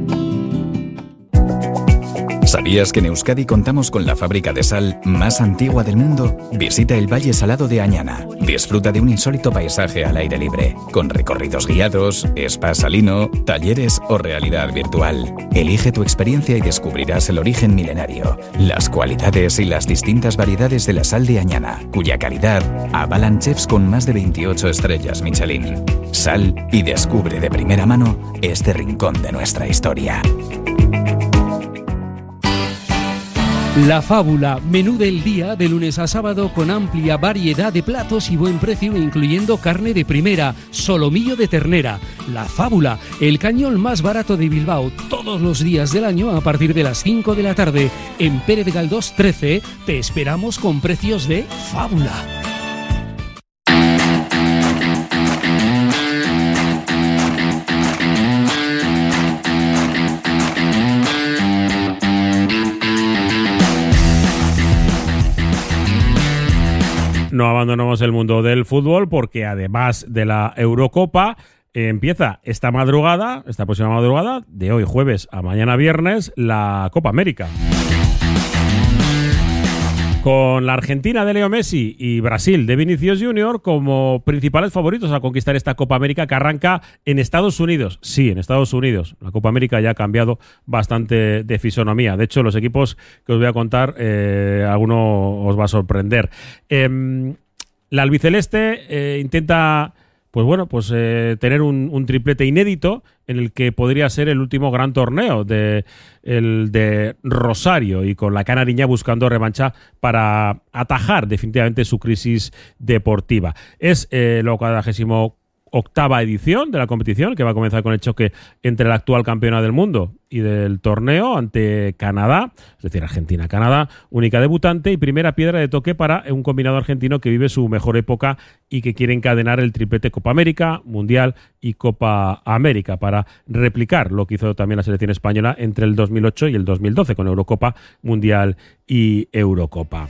¿Sabías que en Euskadi contamos con la fábrica de sal más antigua del mundo? Visita el Valle Salado de Añana. Disfruta de un insólito paisaje al aire libre, con recorridos guiados, spa salino, talleres o realidad virtual. Elige tu experiencia y descubrirás el origen milenario, las cualidades y las distintas variedades de la sal de Añana, cuya calidad avalan chefs con más de veintiocho estrellas Michelin. Sal y descubre de primera mano este rincón de nuestra historia. La Fábula, menú del día de lunes a sábado con amplia variedad de platos y buen precio, incluyendo carne de primera, solomillo de ternera. La Fábula, el cañón más barato de Bilbao, todos los días del año a partir de las cinco de la tarde. En Pérez Galdós trece te esperamos con precios de Fábula. No abandonamos el mundo del fútbol porque además de la Eurocopa eh, empieza esta madrugada, esta próxima madrugada, de hoy jueves a mañana viernes, la Copa América. Con la Argentina de Leo Messi y Brasil de Vinicius Junior como principales favoritos a conquistar esta Copa América que arranca en Estados Unidos. Sí, en Estados Unidos. La Copa América ya ha cambiado bastante de fisonomía. De hecho, los equipos que os voy a contar, eh, alguno os va a sorprender. Eh, la albiceleste eh, intenta... Pues bueno, pues eh, tener un, un triplete inédito en el que podría ser el último gran torneo de, el de Rosario y con la canariña buscando revancha para atajar definitivamente su crisis deportiva. Es eh, lo cuadragésimo octava edición de la competición, que va a comenzar con el choque entre la actual campeona del mundo y del torneo ante Canadá, es decir, Argentina-Canadá, única debutante y primera piedra de toque para un combinado argentino que vive su mejor época y que quiere encadenar el triplete Copa América, Mundial y Copa América para replicar lo que hizo también la selección española entre el dos mil ocho y el dos mil doce con Eurocopa, Mundial y Eurocopa.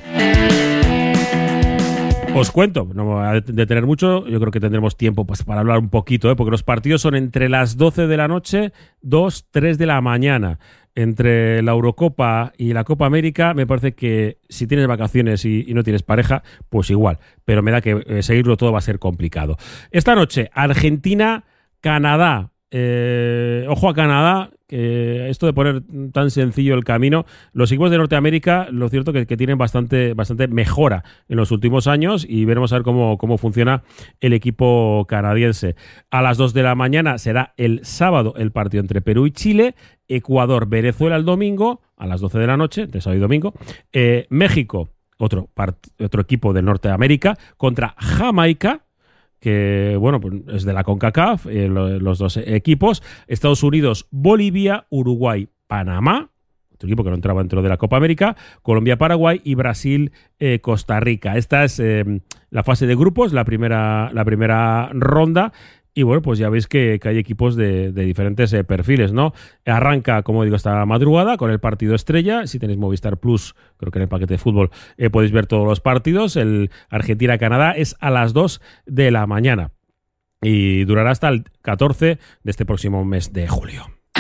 Os cuento, no me voy a detener mucho, yo creo que tendremos tiempo pues, para hablar un poquito, ¿eh? Porque los partidos son entre las doce de la noche, dos, tres de la mañana. Entre la Eurocopa y la Copa América, me parece que si tienes vacaciones y, y no tienes pareja, pues igual. Pero me da que eh, seguirlo todo va a ser complicado. Esta noche, Argentina-Canadá. Eh, ojo a Canadá, que esto de poner tan sencillo el camino, los equipos de Norteamérica, lo cierto que, que tienen bastante, bastante mejora en los últimos años y veremos a ver cómo, cómo funciona el equipo canadiense. A las dos de la mañana será el sábado el partido entre Perú y Chile, Ecuador-Venezuela el domingo a las doce de la noche, entre sábado y domingo, eh, México, otro, part, otro equipo de Norteamérica, contra Jamaica, que bueno, pues es de la CONCACAF, eh, lo, los dos equipos, Estados Unidos, Bolivia, Uruguay, Panamá, otro equipo que no entraba dentro de la Copa América, Colombia, Paraguay y Brasil, eh, Costa Rica. Esta es eh, la fase de grupos, la primera, la primera ronda. Y bueno, pues ya veis que, que hay equipos de, de diferentes eh, perfiles, ¿no? Arranca, como digo, esta madrugada con el partido estrella. Si tenéis Movistar Plus, creo que en el paquete de fútbol eh, podéis ver todos los partidos. El Argentina-Canadá es a las dos de la mañana y durará hasta el catorce de este próximo mes de julio.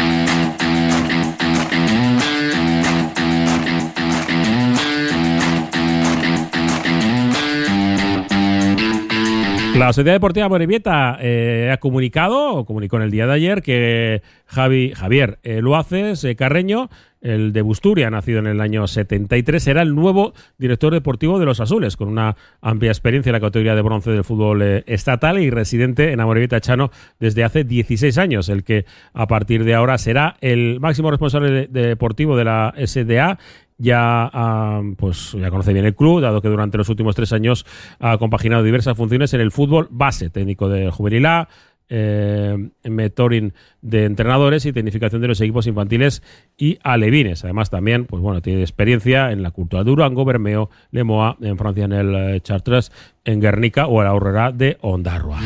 La Sociedad Deportiva Amorebieta eh, ha comunicado, o comunicó en el día de ayer, que Javi, Javier eh, Luaces eh, Carreño, el de Busturia, nacido en el año setenta y tres, será el nuevo director deportivo de los Azules, con una amplia experiencia en la categoría de bronce del fútbol eh, estatal y residente en Amorebieta Chano desde hace dieciséis años, el que a partir de ahora será el máximo responsable de, de deportivo de la S D A. Ya, uh, pues, ya conoce bien el club, dado que durante los últimos tres años ha compaginado diversas funciones en el fútbol base, técnico de Juvenil A, eh, mentoring de entrenadores y tecnificación de los equipos infantiles y alevines. Además, también, pues bueno, tiene experiencia en la Cultural de Durango, Bermeo, Lemoa, en Francia en el eh, Chartres, en Guernica o en la Aurrera de Ondarroa.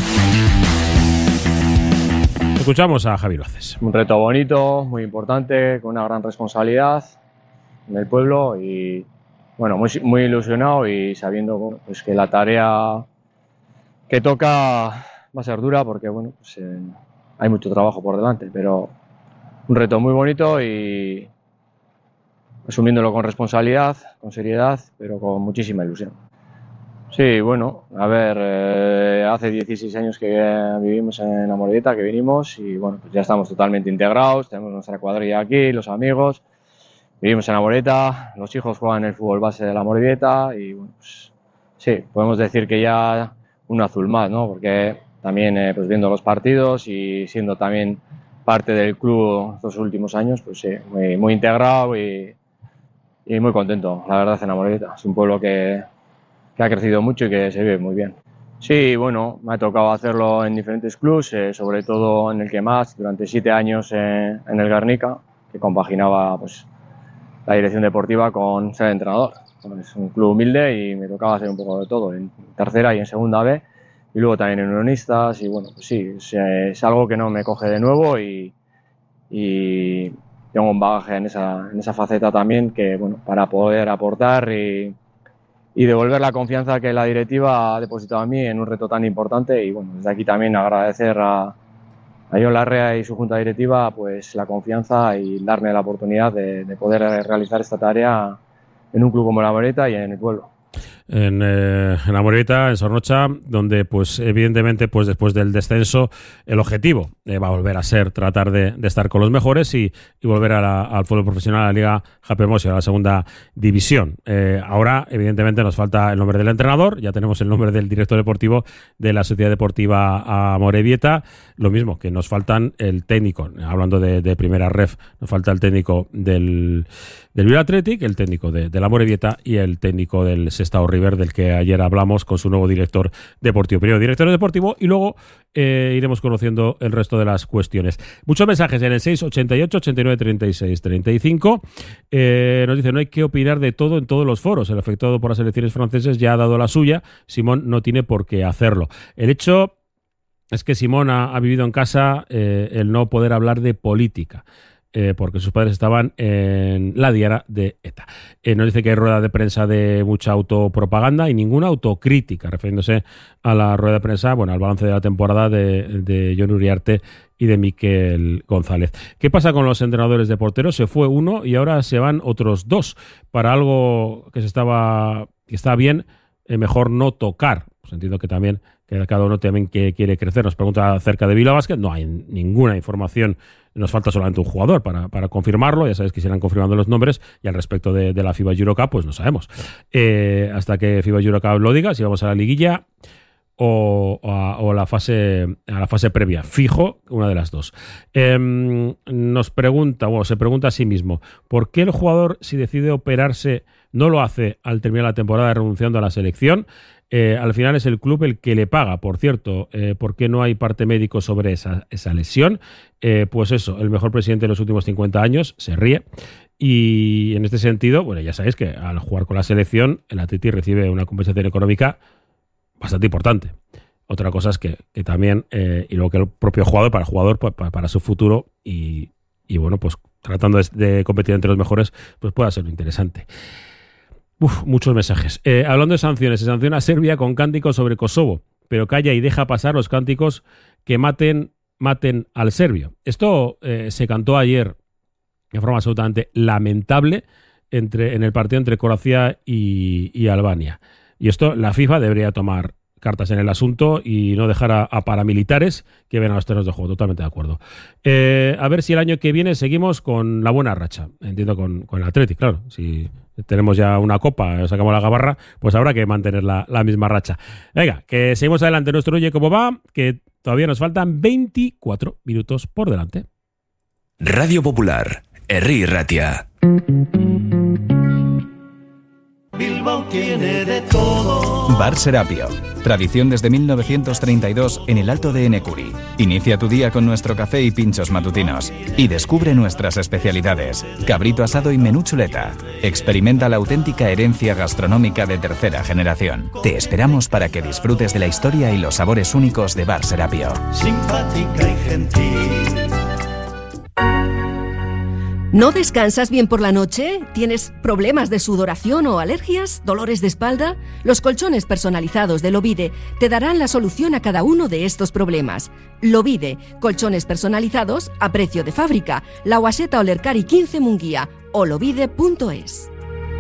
Escuchamos a Javi Luaces. Un reto bonito, muy importante, con una gran responsabilidad en el pueblo y bueno, muy, muy ilusionado y sabiendo bueno, pues que la tarea que toca va a ser dura porque bueno, pues, eh, hay mucho trabajo por delante, pero un reto muy bonito y asumiéndolo con responsabilidad, con seriedad, pero con muchísima ilusión. Sí, bueno, a ver, eh, hace dieciséis años que vivimos en Amorebieta, que vinimos y bueno, pues ya estamos totalmente integrados, tenemos nuestra cuadrilla aquí, los amigos. Vivimos en Amorebieta, los hijos juegan el fútbol base de la Amorebieta y bueno, pues, sí, podemos decir que ya un azul más, ¿no? Porque también eh, pues viendo los partidos y siendo también parte del club estos últimos años, pues sí, muy, muy integrado y, y muy contento, la verdad, en Amorebieta. Es un pueblo que, que ha crecido mucho y que se vive muy bien. Sí, bueno, me ha tocado hacerlo en diferentes clubes, eh, sobre todo en el que más, durante siete años eh, en el Guernica, que compaginaba pues la dirección deportiva con ser entrenador. Bueno, es un club humilde y me tocaba hacer un poco de todo, en tercera y en segunda B, y luego también en unionistas, y bueno, pues sí, es, es algo que no me coge de nuevo y, y tengo un bagaje en esa, en esa faceta también que, bueno, para poder aportar y, y devolver la confianza que la directiva ha depositado en mí en un reto tan importante y bueno, desde aquí también agradecer a a John Larrea y su junta directiva pues la confianza y darme la oportunidad de, de poder realizar esta tarea en un club como la Amorebieta y en el pueblo. En, eh, en Amorebieta, en Sornocha, donde pues evidentemente pues después del descenso el objetivo eh, va a volver a ser tratar de, de estar con los mejores y, y volver a la, al fútbol profesional, a la Liga Japemosi, a la segunda división. Eh, ahora evidentemente nos falta el nombre del entrenador, ya tenemos el nombre del director deportivo de la Sociedad Deportiva Amorebieta, lo mismo que nos faltan el técnico, hablando de, de primera ref, nos falta el técnico del, del Bilbao Athletic, el técnico de, de la Amorebieta y el técnico del Sestao River, del que ayer hablamos con su nuevo director deportivo. Primero director deportivo y luego eh, iremos conociendo el resto de las cuestiones. Muchos mensajes en el seis ochenta y ocho, ochenta y nueve, treinta y seis, treinta y cinco. Eh, nos dice, no hay que opinar de todo en todos los foros. El afectado por las elecciones francesas ya ha dado la suya. Simón no tiene por qué hacerlo. El hecho es que Simón ha, ha vivido en casa eh, el no poder hablar de política. Eh, porque sus padres estaban en la diana de ETA. Eh, nos dice que hay rueda de prensa de mucha autopropaganda y ninguna autocrítica, refiriéndose a la rueda de prensa, bueno, al balance de la temporada de, de Jon Uriarte y de Miquel González. ¿Qué pasa con los entrenadores de porteros? Se fue uno y ahora se van otros dos para algo que se estaba que está bien, eh, mejor no tocar. Pues entiendo que también que cada uno también que quiere crecer. Nos pregunta acerca de Bilbao Basket. No hay ninguna información. Nos falta solamente un jugador para, para confirmarlo. Ya sabéis que se irán confirmando los nombres. Y al respecto de, de la FIBA Eurocup, pues no sabemos. Eh, hasta que FIBA Eurocup lo diga, si vamos a la liguilla o, o, a, o la fase, a la fase previa. Fijo, una de las dos. Eh, nos pregunta, bueno, se pregunta a sí mismo, ¿por qué el jugador, si decide operarse, no lo hace al terminar la temporada renunciando a la selección? Eh, al final es el club el que le paga. Por cierto, eh, ¿por qué no hay parte médico sobre esa, esa lesión? Eh, pues eso, el mejor presidente de los últimos cincuenta años se ríe. Y en este sentido, bueno, ya sabéis que al jugar con la selección, el Atleti recibe una compensación económica bastante importante. Otra cosa es que, que también, eh, y luego que el propio jugador, para el jugador, para, para su futuro, y, y bueno, pues tratando de, de competir entre los mejores, pues pueda ser interesante. Uf, muchos mensajes. Eh, hablando de sanciones, se sanciona a Serbia con cánticos sobre Kosovo, pero calla y deja pasar los cánticos que maten, maten al serbio. Esto eh, se cantó ayer de forma absolutamente lamentable entre, en el partido entre Croacia y, y Albania. Y esto la FIFA debería tomar cartas en el asunto y no dejar a, a paramilitares que ven a los terrenos de juego. Totalmente de acuerdo. Eh, a ver si el año que viene seguimos con la buena racha. Entiendo con, con el Athletic, claro. Si tenemos ya una copa, sacamos la gabarra, pues habrá que mantener la, la misma racha. Venga, que seguimos adelante nuestro Oye Cómo Va, que todavía nos faltan veinticuatro minutos por delante. Radio Popular, Herri Ratia. Bilbao tiene de todo. Bar Serapio. Tradición desde mil novecientos treinta y dos en el Alto de Enecuri. Inicia tu día con nuestro café y pinchos matutinos. Y descubre nuestras especialidades. Cabrito asado y menú chuleta. Experimenta la auténtica herencia gastronómica de tercera generación. Te esperamos para que disfrutes de la historia y los sabores únicos de Bar Serapio. Simpática y gentil. ¿No descansas bien por la noche? ¿Tienes problemas de sudoración o alergias? ¿Dolores de espalda? Los colchones personalizados de Lovide te darán la solución a cada uno de estos problemas. Lovide, colchones personalizados a precio de fábrica. La Guaseta Olercari quince Munguía o lovide punto es.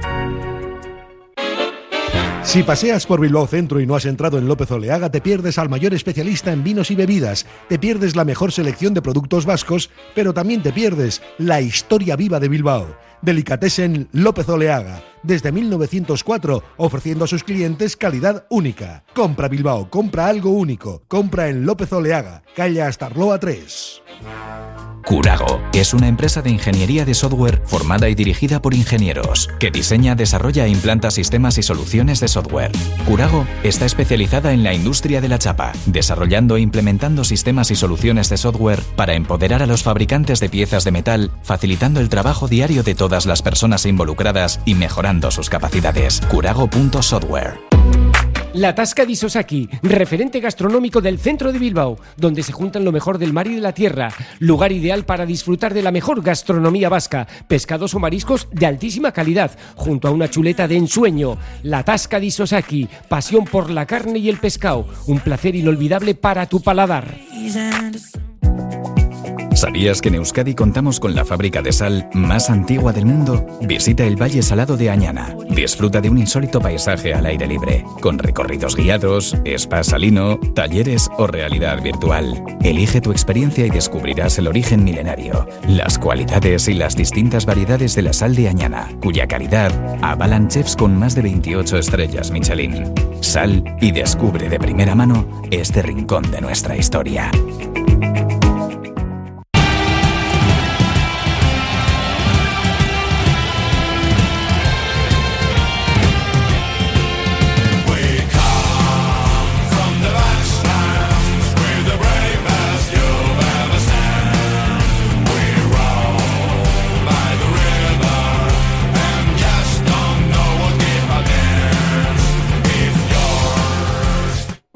Si paseas por Bilbao Centro y no has entrado en López Oleaga, te pierdes al mayor especialista en vinos y bebidas, te pierdes la mejor selección de productos vascos, pero también te pierdes la historia viva de Bilbao. Delicatessen López Oleaga, desde mil novecientos cuatro, ofreciendo a sus clientes calidad única. Compra Bilbao, compra algo único, compra en López Oleaga, calle Astarloa tres. Curago es una empresa de ingeniería de software formada y dirigida por ingenieros, que diseña, desarrolla e implanta sistemas y soluciones de software. Curago está especializada en la industria de la chapa, desarrollando e implementando sistemas y soluciones de software para empoderar a los fabricantes de piezas de metal, facilitando el trabajo diario de todas las personas involucradas y mejorando sus capacidades. Curago punto software. La Tasca di Sosaki, referente gastronómico del centro de Bilbao, donde se juntan lo mejor del mar y de la tierra. Lugar ideal para disfrutar de la mejor gastronomía vasca, pescados o mariscos de altísima calidad, junto a una chuleta de ensueño. La Tasca di Sosaki, pasión por la carne y el pescado, un placer inolvidable para tu paladar. ¿Sabías que en Euskadi contamos con la fábrica de sal más antigua del mundo? Visita el Valle Salado de Añana. Disfruta de un insólito paisaje al aire libre, con recorridos guiados, spa salino, talleres o realidad virtual. Elige tu experiencia y descubrirás el origen milenario, las cualidades y las distintas variedades de la sal de Añana, cuya calidad avalan chefs con más de veintiocho estrellas Michelin. Sal y descubre de primera mano este rincón de nuestra historia.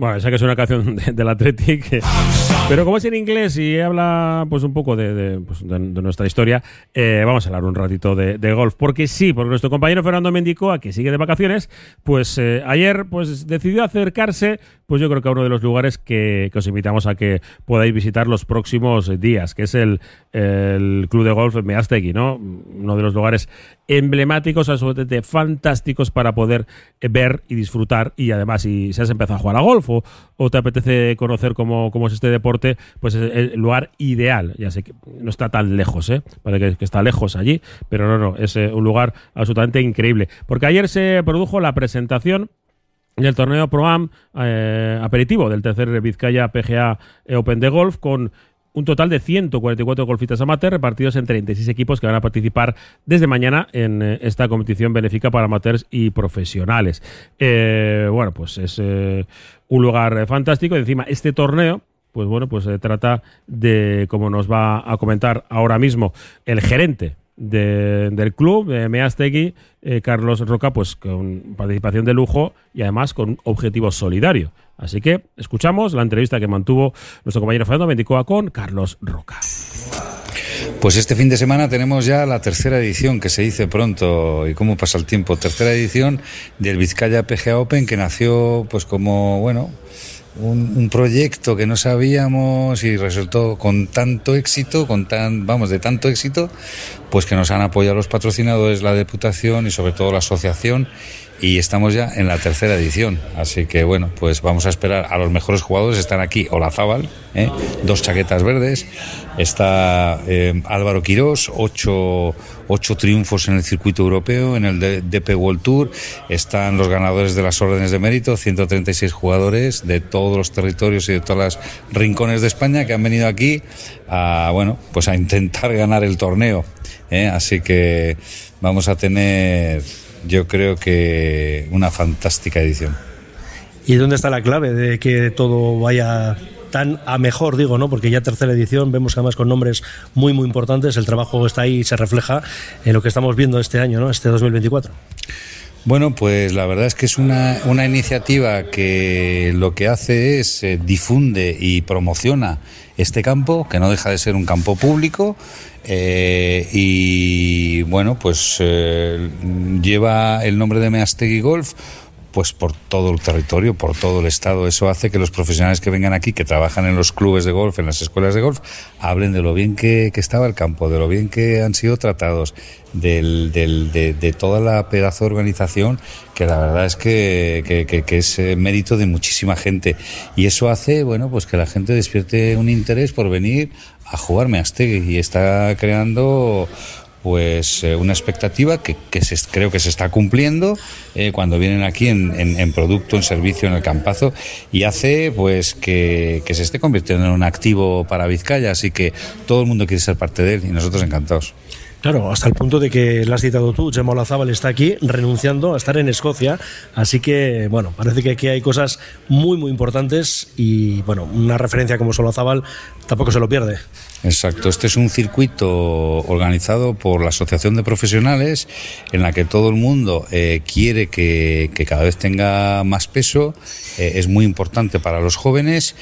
Bueno, esa que es una canción de, del Athletic, eh, pero como es en inglés y habla pues un poco de, de, pues, de, de nuestra historia, eh, vamos a hablar un ratito de, de golf, porque sí, porque nuestro compañero Fernando Mendicoa, que sigue de vacaciones, pues eh, ayer pues decidió acercarse, pues yo creo que a uno de los lugares que, que os invitamos a que podáis visitar los próximos días, que es el, el Club de Golf Meaztegui, ¿no? Uno de los lugares emblemáticos, absolutamente fantásticos para poder ver y disfrutar, y además si, si has empezado a jugar a golf o, o te apetece conocer cómo, cómo es este deporte, pues es el lugar ideal. Ya sé que no está tan lejos, ¿eh? Parece que, que está lejos allí, pero no, no, es eh, un lugar absolutamente increíble, porque ayer se produjo la presentación del torneo Pro-Am eh, aperitivo del tercer Vizcaya P G A Open de Golf, con un total de ciento cuarenta y cuatro golfistas amateurs repartidos en treinta y seis equipos que van a participar desde mañana en eh, esta competición benéfica para amateurs y profesionales. Eh, bueno, pues es eh, un lugar eh, fantástico. Y encima, este torneo, pues bueno, pues se trata de, como nos va a comentar ahora mismo el gerente de, del club, de Meaztegui, eh, Carlos Roca, pues con participación de lujo y además con un objetivo solidario. Así que escuchamos la entrevista que mantuvo nuestro compañero Fernando Mendicoa con Carlos Roca. Pues este fin de semana tenemos ya la tercera edición, que se dice pronto, y cómo pasa el tiempo, tercera edición del Vizcaya P G A Open, que nació pues como, bueno, un, un proyecto que no sabíamos y resultó con tanto éxito, con tan, vamos, de tanto éxito, pues que nos han apoyado los patrocinadores, la Diputación y sobre todo la asociación. Y estamos ya en la tercera edición, así que bueno, pues vamos a esperar a los mejores jugadores. Están aquí Olazábal, ¿eh? dos chaquetas verdes, está eh, Álvaro Quirós, ocho, ocho triunfos en el circuito europeo, en el D P World Tour, están los ganadores de las órdenes de mérito, ciento treinta y seis jugadores de todos los territorios y de todos los rincones de España que han venido aquí a, bueno, pues a intentar ganar el torneo, ¿eh? Así que vamos a tener, yo creo que una fantástica edición. ¿Y dónde está la clave de que todo vaya tan a mejor, digo, ¿no? Porque ya tercera edición, vemos además con nombres muy muy importantes, el trabajo está ahí y se refleja en lo que estamos viendo este año, ¿no? Este dos mil veinticuatro. Bueno, pues la verdad es que es una, una iniciativa que lo que hace es eh, difunde y promociona este campo, que no deja de ser un campo público, eh, y bueno, pues eh, lleva el nombre de Meaztegui Golf pues por todo el territorio, por todo el estado. Eso hace que los profesionales que vengan aquí, que trabajan en los clubes de golf, en las escuelas de golf, hablen de lo bien que, que estaba el campo, de lo bien que han sido tratados, del, del, de, de toda la pedazo de organización, que la verdad es que, que, que, que es mérito de muchísima gente. Y eso hace, bueno, pues que la gente despierte un interés por venir a jugar Meaztegui, y está creando pues eh, una expectativa que, que se, creo que se está cumpliendo eh, cuando vienen aquí en, en, en producto, en servicio, en el campazo, y hace pues que, que se esté convirtiendo en un activo para Vizcaya, así que todo el mundo quiere ser parte de él y nosotros encantados. Claro, hasta el punto de que lo has citado tú, Gemma Olazábal está aquí renunciando a estar en Escocia, así que, bueno, parece que aquí hay cosas muy, muy importantes y, bueno, una referencia como Olazábal tampoco se lo pierde. Exacto, este es un circuito organizado por la Asociación de Profesionales en la que todo el mundo eh, quiere que, que cada vez tenga más peso, eh, es muy importante para los jóvenes,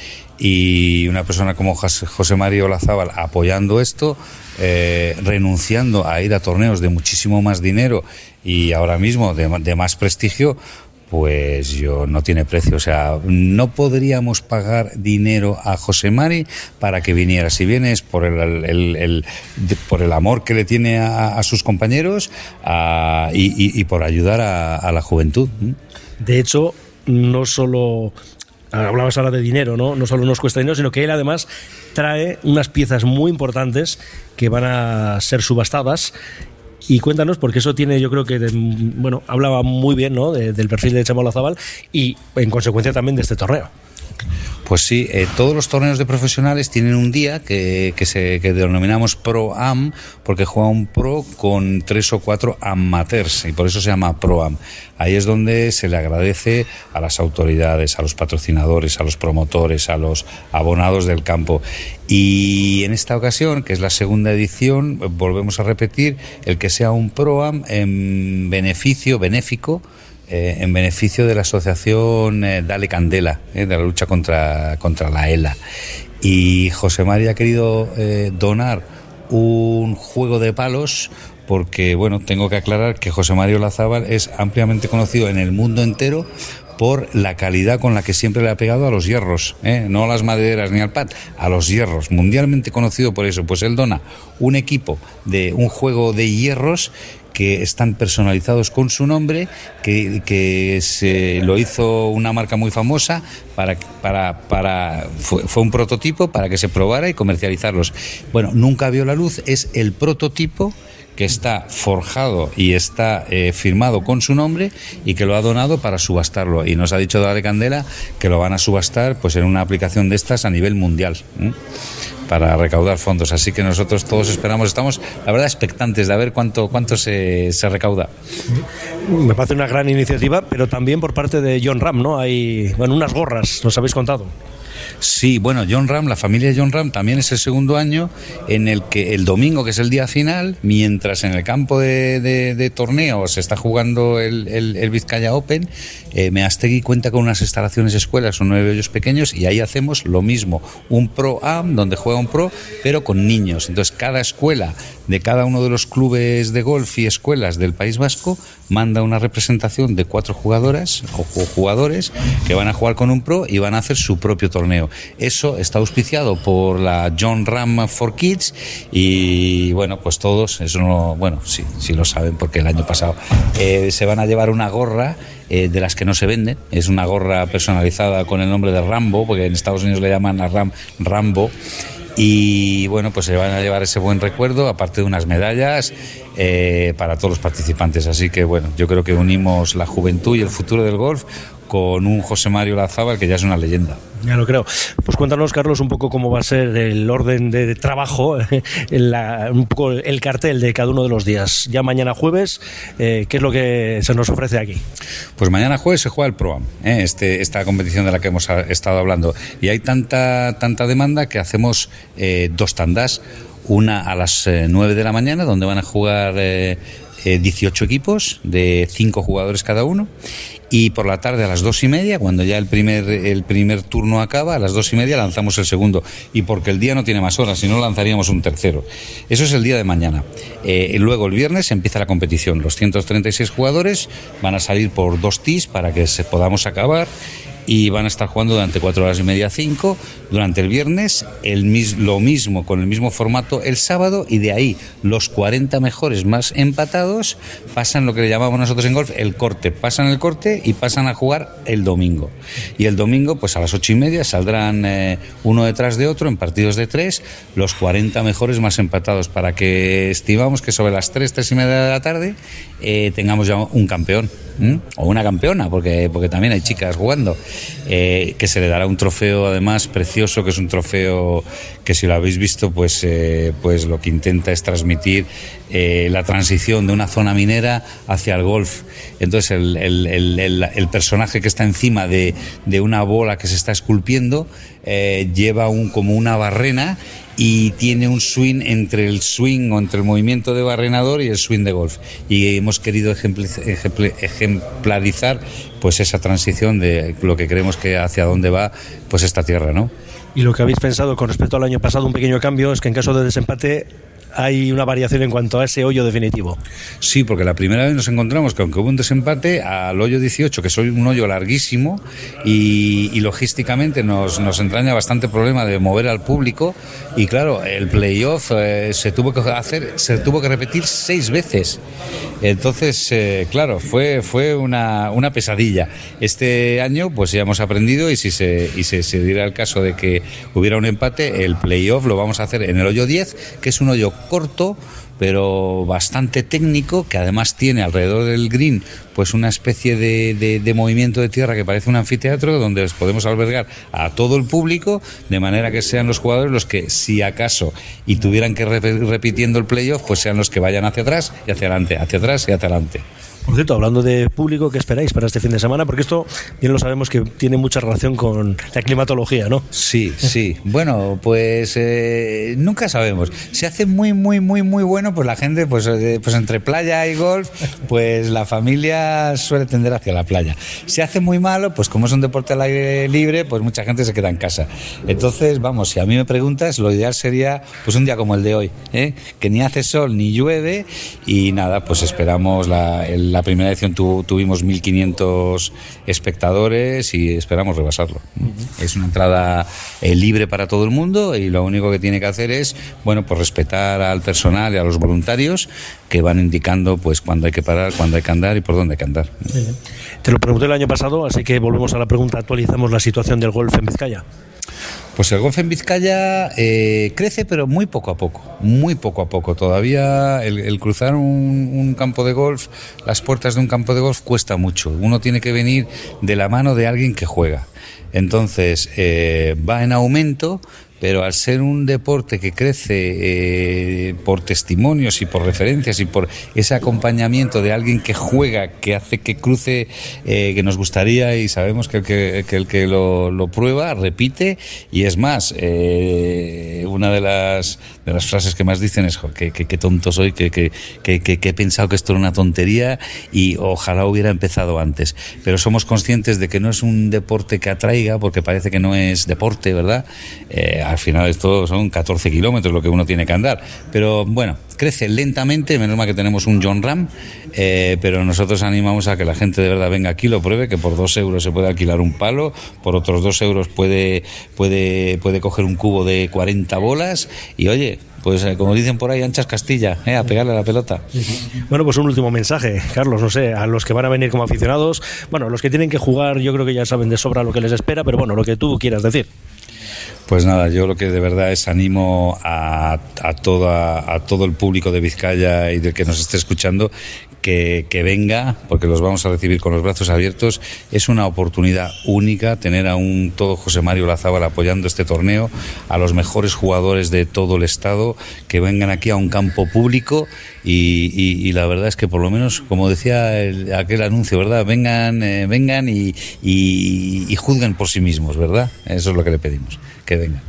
y una persona como José María Olazábal apoyando esto, eh, renunciando a ir a torneos de muchísimo más dinero y ahora mismo de, de más prestigio, pues yo no tiene precio. O sea, no podríamos pagar dinero a José Mari para que viniera. Si viene es por el, el, el, el por el amor que le tiene a, a sus compañeros a, y, y, y por ayudar a, a la juventud. De hecho, no solo hablabas ahora de dinero, ¿no? No solo nos cuesta dinero, sino que él además trae unas piezas muy importantes que van a ser subastadas. Y cuéntanos, porque eso tiene, yo creo que, de, bueno, hablaba muy bien, ¿no?, de, del perfil de Gemma Olazábal y, en consecuencia, también de este torneo. Pues sí, eh, todos los torneos de profesionales tienen un día que, que, se, que denominamos Pro-Am, porque juega un pro con tres o cuatro amateurs, y por eso se llama Pro-Am. Ahí es donde se le agradece a las autoridades, a los patrocinadores, a los promotores, a los abonados del campo. Y en esta ocasión, que es la segunda edición, volvemos a repetir el que sea un Pro-Am en beneficio, benéfico, eh, en beneficio de la asociación eh, Dale Candela, eh, de la lucha contra, contra la ELA. Y José María ha querido eh, donar un juego de palos porque, bueno, tengo que aclarar que José Mario Olazábal es ampliamente conocido en el mundo entero por la calidad con la que siempre le ha pegado a los hierros, ¿eh? No a las maderas ni al pad, a los hierros, mundialmente conocido por eso. Pues él dona un equipo de un juego de hierros que están personalizados con su nombre, que, que se lo hizo una marca muy famosa para, para, para fue, fue un prototipo para que se probara y comercializarlos. Bueno, nunca vio la luz, es el prototipo que está forjado y está eh, firmado con su nombre y que lo ha donado para subastarlo, y nos ha dicho Dale Candela que lo van a subastar pues en una aplicación de estas a nivel mundial, ¿eh? para recaudar fondos, así que nosotros todos esperamos, estamos la verdad expectantes de ver cuánto cuánto se, se recauda. Me parece una gran iniciativa, pero también por parte de John Ram, ¿no? Hay, bueno, unas gorras, nos habéis contado. Sí, bueno, John Ram, la familia John Ram también es el segundo año en el que el domingo, que es el día final, mientras en el campo de, de, de torneo se está jugando el, el, el Vizcaya Open, eh, Meastegui cuenta con unas instalaciones escuelas, son nueve hoyos pequeños, y ahí hacemos lo mismo, un Pro Am donde juega un pro, pero con niños. Entonces cada escuela de cada uno de los clubes de golf y escuelas del País Vasco manda una representación de cuatro jugadoras o jugadores que van a jugar con un pro y van a hacer su propio torneo. Eso está auspiciado por la John Ram for Kids y bueno, pues todos, eso no, bueno, sí, sí lo saben porque el año pasado eh, se van a llevar una gorra eh, de las que no se venden, es una gorra personalizada con el nombre de Rambo, porque en Estados Unidos le llaman a Ram Rambo. Y bueno, pues se van a llevar ese buen recuerdo, aparte de unas medallas eh, para todos los participantes. Así que bueno, yo creo que unimos la juventud y el futuro del golf con un José Mario Olazábal que ya es una leyenda. Ya lo creo. Pues cuéntanos, Carlos, un poco cómo va a ser el orden de trabajo, la, un poco el cartel de cada uno de los días. Ya mañana jueves, eh, ¿qué es lo que se nos ofrece aquí? Pues mañana jueves se juega el Pro Am, ¿eh? este, esta competición de la que hemos estado hablando. Y hay tanta, tanta demanda que hacemos eh, dos tandas. Una a las eh, nueve de la mañana, donde van a jugar eh, eh, dieciocho equipos de cinco jugadores cada uno. Y por la tarde a las dos y media, cuando ya el primer el primer turno acaba, a las dos y media lanzamos el segundo. Y porque el día no tiene más horas, si no lanzaríamos un tercero. Eso es el día de mañana. Eh, luego el viernes empieza la competición. Los ciento treinta y seis jugadores van a salir por dos tees para que se podamos acabar. Y van a estar jugando durante cuatro horas y media, cinco, durante el viernes, el mis, lo mismo, con el mismo formato el sábado, y de ahí los cuarenta mejores más empatados pasan lo que le llamamos nosotros en golf el corte, pasan el corte y pasan a jugar el domingo. Y el domingo, pues a las ocho y media saldrán eh, uno detrás de otro en partidos de tres, los cuarenta mejores más empatados, para que estimamos que sobre las tres, tres y media de la tarde eh, tengamos ya un campeón. ¿Mm? O una campeona, porque, porque también hay chicas jugando, eh, que se le dará un trofeo además precioso, que es un trofeo que, si lo habéis visto, pues, eh, pues lo que intenta es transmitir eh, la transición de una zona minera hacia el golf. Entonces el, el, el, el, el personaje que está encima de, de una bola que se está esculpiendo eh, lleva un, como una barrena, y tiene un swing entre el swing o entre el movimiento de barrenador y el swing de golf, y hemos querido ejemplarizar pues esa transición de lo que creemos que hacia dónde va pues esta tierra, ¿no? Y lo que habéis pensado con respecto al año pasado, un pequeño cambio, es que en caso de desempate hay una variación en cuanto a ese hoyo definitivo. Sí, porque la primera vez nos encontramos que, aunque hubo un desempate, al hoyo dieciocho, que es un hoyo larguísimo y, y logísticamente nos, nos entraña bastante problema de mover al público, y claro, el playoff eh, se tuvo que hacer, se tuvo que repetir seis veces. Entonces, eh, claro, fue, fue una, una pesadilla. Este año pues ya hemos aprendido, y si se, y se, se diera el caso de que hubiera un empate, el playoff lo vamos a hacer en el hoyo diez, que es un hoyo corto pero bastante técnico, que además tiene alrededor del green pues una especie de, de, de movimiento de tierra que parece un anfiteatro, donde podemos albergar a todo el público, de manera que sean los jugadores los que, si acaso y tuvieran que ir repitiendo el playoff, pues sean los que vayan hacia atrás y hacia adelante, hacia atrás y hacia adelante. Por cierto, hablando de público, ¿qué esperáis para este fin de semana? Porque esto, bien lo sabemos, que tiene mucha relación con la climatología, ¿no? Sí, sí. Bueno, pues eh, nunca sabemos. Se hace muy muy, muy, muy, muy bueno, pues la gente, pues, eh, pues entre playa y golf, pues la familia suele tender hacia la playa. Si hace muy malo, pues como es un deporte al aire libre, pues mucha gente se queda en casa. Entonces, vamos, si a mí me preguntas, lo ideal sería pues un día como el de hoy, ¿eh? Que ni hace sol ni llueve y nada, pues esperamos, la, en la primera edición tu, tuvimos mil quinientos espectadores y esperamos rebasarlo. Uh-huh. Es una entrada eh, libre para todo el mundo y lo único que tiene que hacer es, bueno, pues respetar al personal y a los voluntarios que van indicando pues cuándo hay que parar, cuándo hay que andar y por dónde hay que andar. Bien. Te lo pregunté el año pasado, así que volvemos a la pregunta, actualizamos la situación del golf en Vizcaya. Pues el golf en Vizcaya eh, crece, pero muy poco a poco, muy poco a poco. Todavía el, el cruzar un, un campo de golf, las puertas de un campo de golf cuesta mucho. Uno tiene que venir de la mano de alguien que juega. Entonces eh, va en aumento, pero al ser un deporte que crece eh, por testimonios y por referencias y por ese acompañamiento de alguien que juega, que hace que cruce, eh, que nos gustaría y sabemos que el que, que, el que lo, lo prueba repite y es más, eh, una de las, de las frases que más dicen es que, que, que tonto soy, que, que, que, que, que he pensado que esto era una tontería y ojalá hubiera empezado antes. Pero somos conscientes de que no es un deporte que atraiga, porque parece que no es deporte, ¿verdad? Eh, al final esto son catorce kilómetros lo que uno tiene que andar, pero bueno, crece lentamente, menos mal que tenemos un John Ram, eh, pero nosotros animamos a que la gente de verdad venga aquí, lo pruebe, que por dos euros se puede alquilar un palo, por otros dos euros puede, puede, puede coger un cubo de cuarenta bolas y oye, pues eh, como dicen por ahí, anchas Castilla, eh, a pegarle a la pelota. Bueno, pues un último mensaje, Carlos, no sé, a los que van a venir como aficionados, bueno, los que tienen que jugar yo creo que ya saben de sobra lo que les espera, pero bueno, lo que tú quieras decir. Pues nada, yo lo que de verdad es animo a, a, toda, a todo el público de Vizcaya y del que nos esté escuchando que, que venga, porque los vamos a recibir con los brazos abiertos. Es una oportunidad única tener a un todo José Mario Olazábal apoyando este torneo, a los mejores jugadores de todo el estado, que vengan aquí a un campo público y, y, y la verdad es que por lo menos, como decía el, aquel anuncio, ¿verdad? Vengan, eh, vengan y, y, y juzguen por sí mismos, ¿verdad? Eso es lo que le pedimos, que vengan.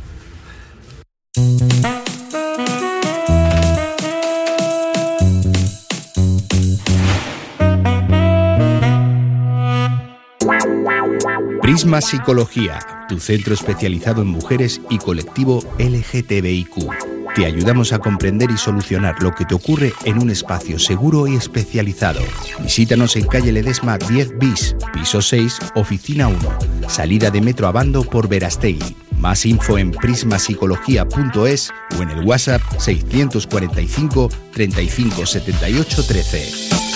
Prisma Psicología, tu centro especializado en mujeres y colectivo L G T B I Q. Te ayudamos a comprender y solucionar lo que te ocurre en un espacio seguro y especializado. Visítanos en calle Ledesma diez bis, piso seis, oficina uno, salida de Metro Abando por Verastegui. Más info en prisma psicología punto es o en el WhatsApp seiscientos cuarenta y cinco, treinta y cinco, setenta y ocho, trece.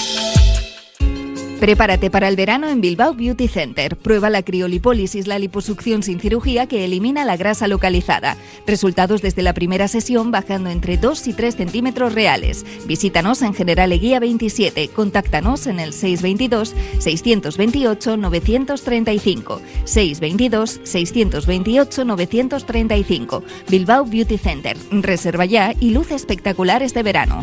Prepárate para el verano en Bilbao Beauty Center. Prueba la criolipólisis, la liposucción sin cirugía que elimina la grasa localizada. Resultados desde la primera sesión bajando entre dos y tres centímetros reales. Visítanos en General Eguía veintisiete. Contáctanos en el seiscientos veintidós, seiscientos veintiocho, novecientos treinta y cinco. seiscientos veintidós, seiscientos veintiocho, novecientos treinta y cinco. Bilbao Beauty Center. Reserva ya y luce espectacular este verano.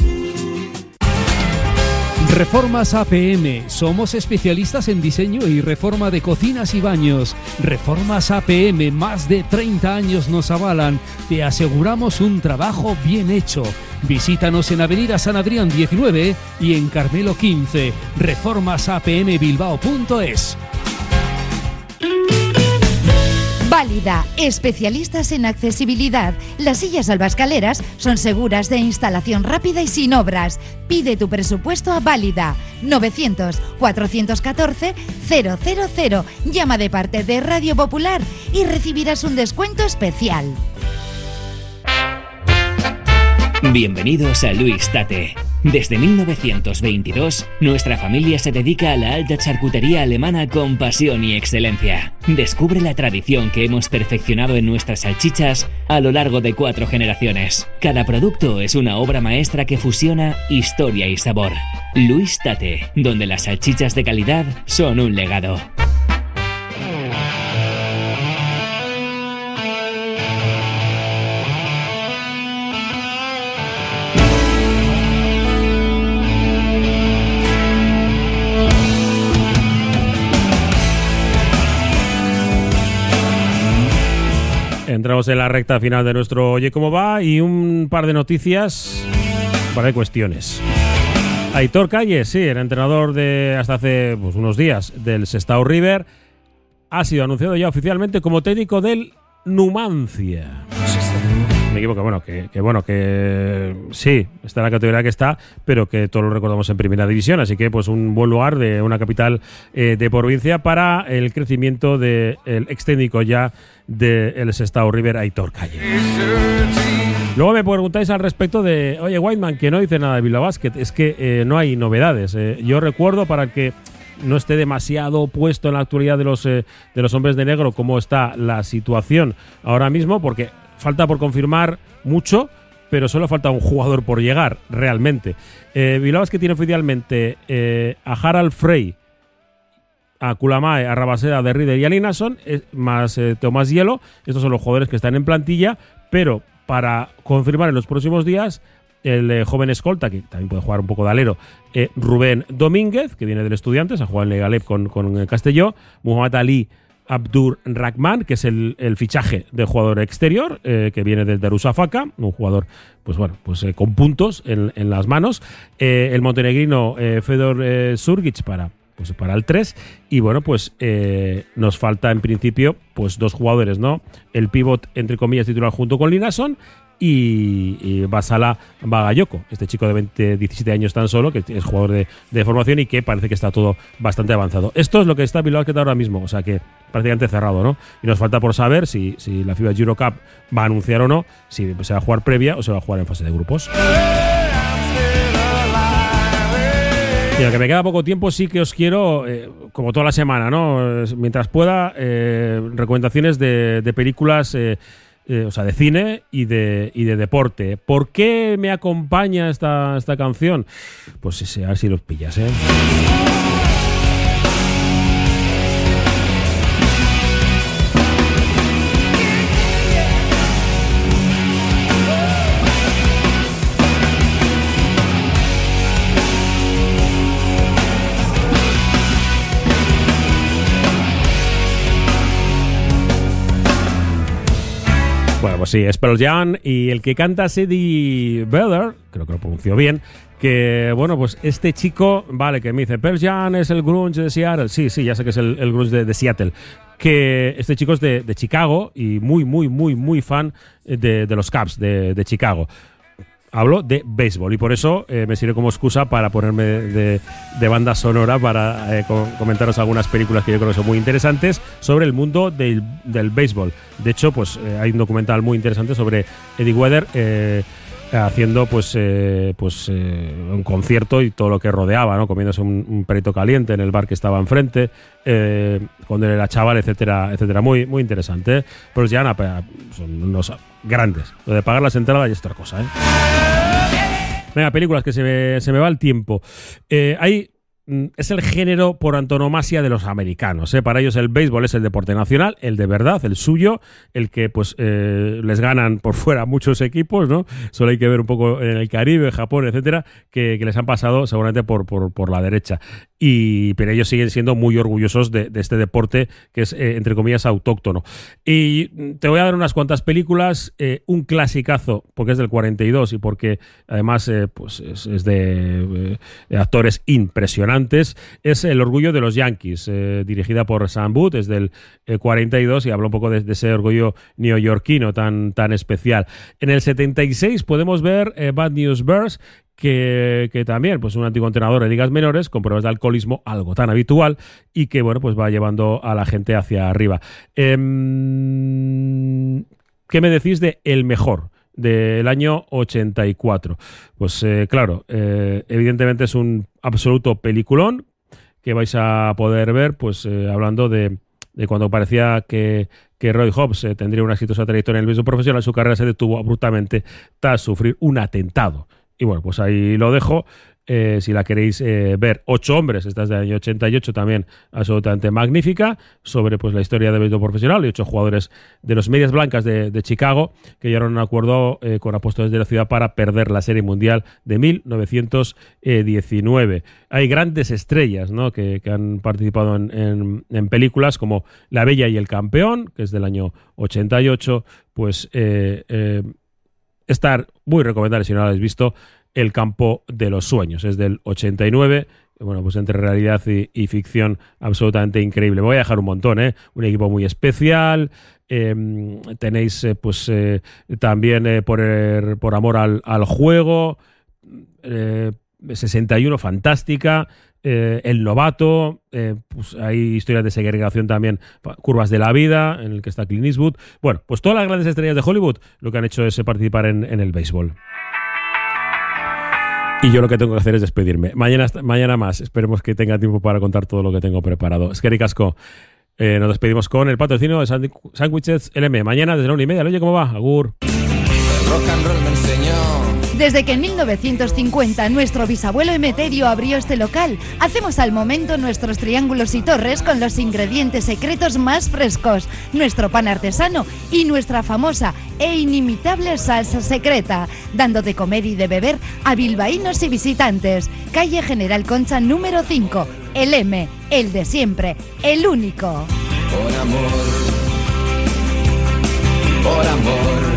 Reformas A P M. Somos especialistas en diseño y reforma de cocinas y baños. Reformas A P M, más de treinta años nos avalan. Te aseguramos un trabajo bien hecho. Visítanos en Avenida San Adrián diecinueve y en Carmelo quince. reformas a p m bilbao punto es. Válida, especialistas en accesibilidad. Las sillas albascaleras son seguras, de instalación rápida y sin obras. Pide tu presupuesto a Válida. novecientos, cuatrocientos catorce, cero cero cero. Llama de parte de Radio Popular y recibirás un descuento especial. Bienvenidos a Luis Tate. Desde mil novecientos veintidós, nuestra familia se dedica a la alta charcutería alemana con pasión y excelencia. Descubre la tradición que hemos perfeccionado en nuestras salchichas a lo largo de cuatro generaciones. Cada producto es una obra maestra que fusiona historia y sabor. Luis Tate, donde las salchichas de calidad son un legado. Entramos en la recta final de nuestro Oye Cómo Va y un par de noticias par de cuestiones. Aitor Calle, sí, el entrenador de hasta hace pues, unos días del Sestao River, ha sido anunciado ya oficialmente como técnico del Numancia. Me equivoco, bueno, que, que bueno, que sí, está en la categoría que está, pero que todos lo recordamos en primera división, así que pues un buen lugar de una capital eh, de provincia para el crecimiento del ex técnico ya del Sestao River, Aitor Calle. Luego me preguntáis al respecto de, oye, Whiteman, que no dice nada de Bilbao Basket, es que eh, no hay novedades. Eh, yo recuerdo, para que no esté demasiado puesto en la actualidad de los, eh, de los hombres de negro, cómo está la situación ahora mismo, porque falta por confirmar mucho, pero solo falta un jugador por llegar, realmente. Eh, Bilbao Basket tiene oficialmente eh, a Harald Frey, a Kulamae, a Rabaseda, de Rieder y a Linason, eh, más eh, Tomás Hielo. Estos son los jugadores que están en plantilla, pero para confirmar en los próximos días el eh, joven escolta, que también puede jugar un poco de alero, eh, Rubén Domínguez, que viene del Estudiantes, ha jugado en Legalep con, con eh, Castelló, Muhammad Ali Abdur Rahman, que es el, el fichaje de jugador exterior, eh, que viene del Darusafaka, un jugador pues bueno, pues eh, con puntos en, en las manos, eh, el montenegrino eh, Fedor eh, Surgic para pues para el tres, y bueno, pues eh, nos falta en principio pues dos jugadores, ¿no? El pívot, entre comillas, titular junto con Linason y, y Basala Bagayoko, este chico de veinte, diecisiete años tan solo, que es jugador de, de formación y que parece que está todo bastante avanzado. Esto es lo que está Bilbao Basket ahora mismo, o sea que prácticamente cerrado, ¿no? Y nos falta por saber si, si la FIBA Eurocup va a anunciar o no, si se va a jugar previa o se va a jugar en fase de grupos. Y aunque me queda poco tiempo, sí que os quiero, eh, como toda la semana, ¿no? Mientras pueda, eh, recomendaciones de, de películas, eh, eh, o sea, de cine y de, y de deporte. ¿Por qué me acompaña esta, esta canción? Pues sí, a ver si los pillas, ¿eh? Bueno, pues sí, es Pearl Jam, y el que canta Eddie Vedder, creo que lo pronunció bien, que bueno, pues este chico, vale, que me dice, Pearl Jam es el grunge de Seattle, sí, sí, ya sé que es el, el grunge de, de Seattle, que este chico es de, de Chicago y muy, muy, muy, muy fan de, de los Cubs de, de Chicago. Hablo de béisbol y por eso eh, me sirve como excusa para ponerme de, de banda sonora para eh, co- comentaros algunas películas que yo creo que son muy interesantes sobre el mundo del, del béisbol. De hecho, pues eh, hay un documental muy interesante sobre Eddie Vedder eh, haciendo pues eh, pues eh, un concierto y todo lo que rodeaba, ¿no? Comiéndose un, un perito caliente en el bar que estaba enfrente, eh, cuando él era chaval, etcétera, etcétera. Muy, muy interesante, ¿eh? Pero ya no, son unos grandes. Lo de pagar las entradas y es otra cosa, ¿eh? Venga, películas, que se me, se me va el tiempo. Eh, hay, es el género por antonomasia de los americanos, ¿eh? Para ellos el béisbol es el deporte nacional, el de verdad, el suyo, el que pues eh, les ganan por fuera muchos equipos, ¿no? Solo hay que ver un poco en el Caribe, Japón, etcétera, que, que les han pasado seguramente por, por, por la derecha. Y, pero ellos siguen siendo muy orgullosos de, de este deporte que es, eh, entre comillas, autóctono. Y te voy a dar unas cuantas películas, eh, un clasicazo, porque es del cuarenta y dos y porque además eh, pues es, es de eh, actores impresionantes. Es El orgullo de los Yankees, eh, dirigida por Sam Booth, es del eh, cuarenta y dos y habla un poco de, de ese orgullo neoyorquino tan, tan especial. En el setenta y seis podemos ver eh, Bad News Bears, Que, que también, pues un antiguo entrenador de ligas menores con pruebas de alcoholismo, algo tan habitual, y que bueno, pues va llevando a la gente hacia arriba. Eh, ¿Qué me decís de El Mejor, del año ochenta y cuatro? Pues eh, claro, eh, evidentemente es un absoluto peliculón que vais a poder ver, pues eh, hablando de, de cuando parecía que que Roy Hobbs eh, tendría una exitosa trayectoria en el béisbol profesional, su carrera se detuvo abruptamente tras sufrir un atentado. Y bueno, pues ahí lo dejo. Eh, si la queréis eh, ver, Ocho hombres, esta es del año ochenta y ocho, también absolutamente magnífica, sobre pues la historia del béisbol profesional y ocho jugadores de los Medias Blancas de, de Chicago que llegaron a un acuerdo eh, con Apóstoles de la Ciudad para perder la Serie Mundial de mil novecientos diecinueve. Hay grandes estrellas, ¿no?, que, que han participado en, en, en películas como La Bella y el Campeón, que es del año ochenta y ocho, pues eh, eh, estar muy recomendable si no lo habéis visto. El campo de los sueños. Es del ochenta y nueve. Bueno, pues entre realidad y, y ficción absolutamente increíble. Me voy a dejar un montón, ¿eh? Un equipo muy especial. Eh, tenéis eh, pues eh, también eh, por, eh, por amor al, al juego. Eh, sesenta y uno, fantástica. Eh, el novato, eh, pues hay historias de segregación también, Curvas de la vida, en el que está Clint Eastwood. Bueno, pues todas las grandes estrellas de Hollywood lo que han hecho es participar en, en el béisbol. Y yo lo que tengo que hacer es despedirme. Mañana, mañana más. Esperemos que tenga tiempo para contar todo lo que tengo preparado. Es que ricasco. Eh, nos despedimos con el patrocinio de Sándwiches L M. Mañana desde la una y media. Oye, ¿cómo va? Agur. El rock and roll me enseñó. Desde que en mil novecientos cincuenta nuestro bisabuelo Emeterio abrió este local, hacemos al momento nuestros triángulos y torres con los ingredientes secretos más frescos, nuestro pan artesano y nuestra famosa e inimitable salsa secreta, dando de comer y de beber a bilbaínos y visitantes. Calle General Concha número cinco, el M, el de siempre, el único. Por amor, por amor.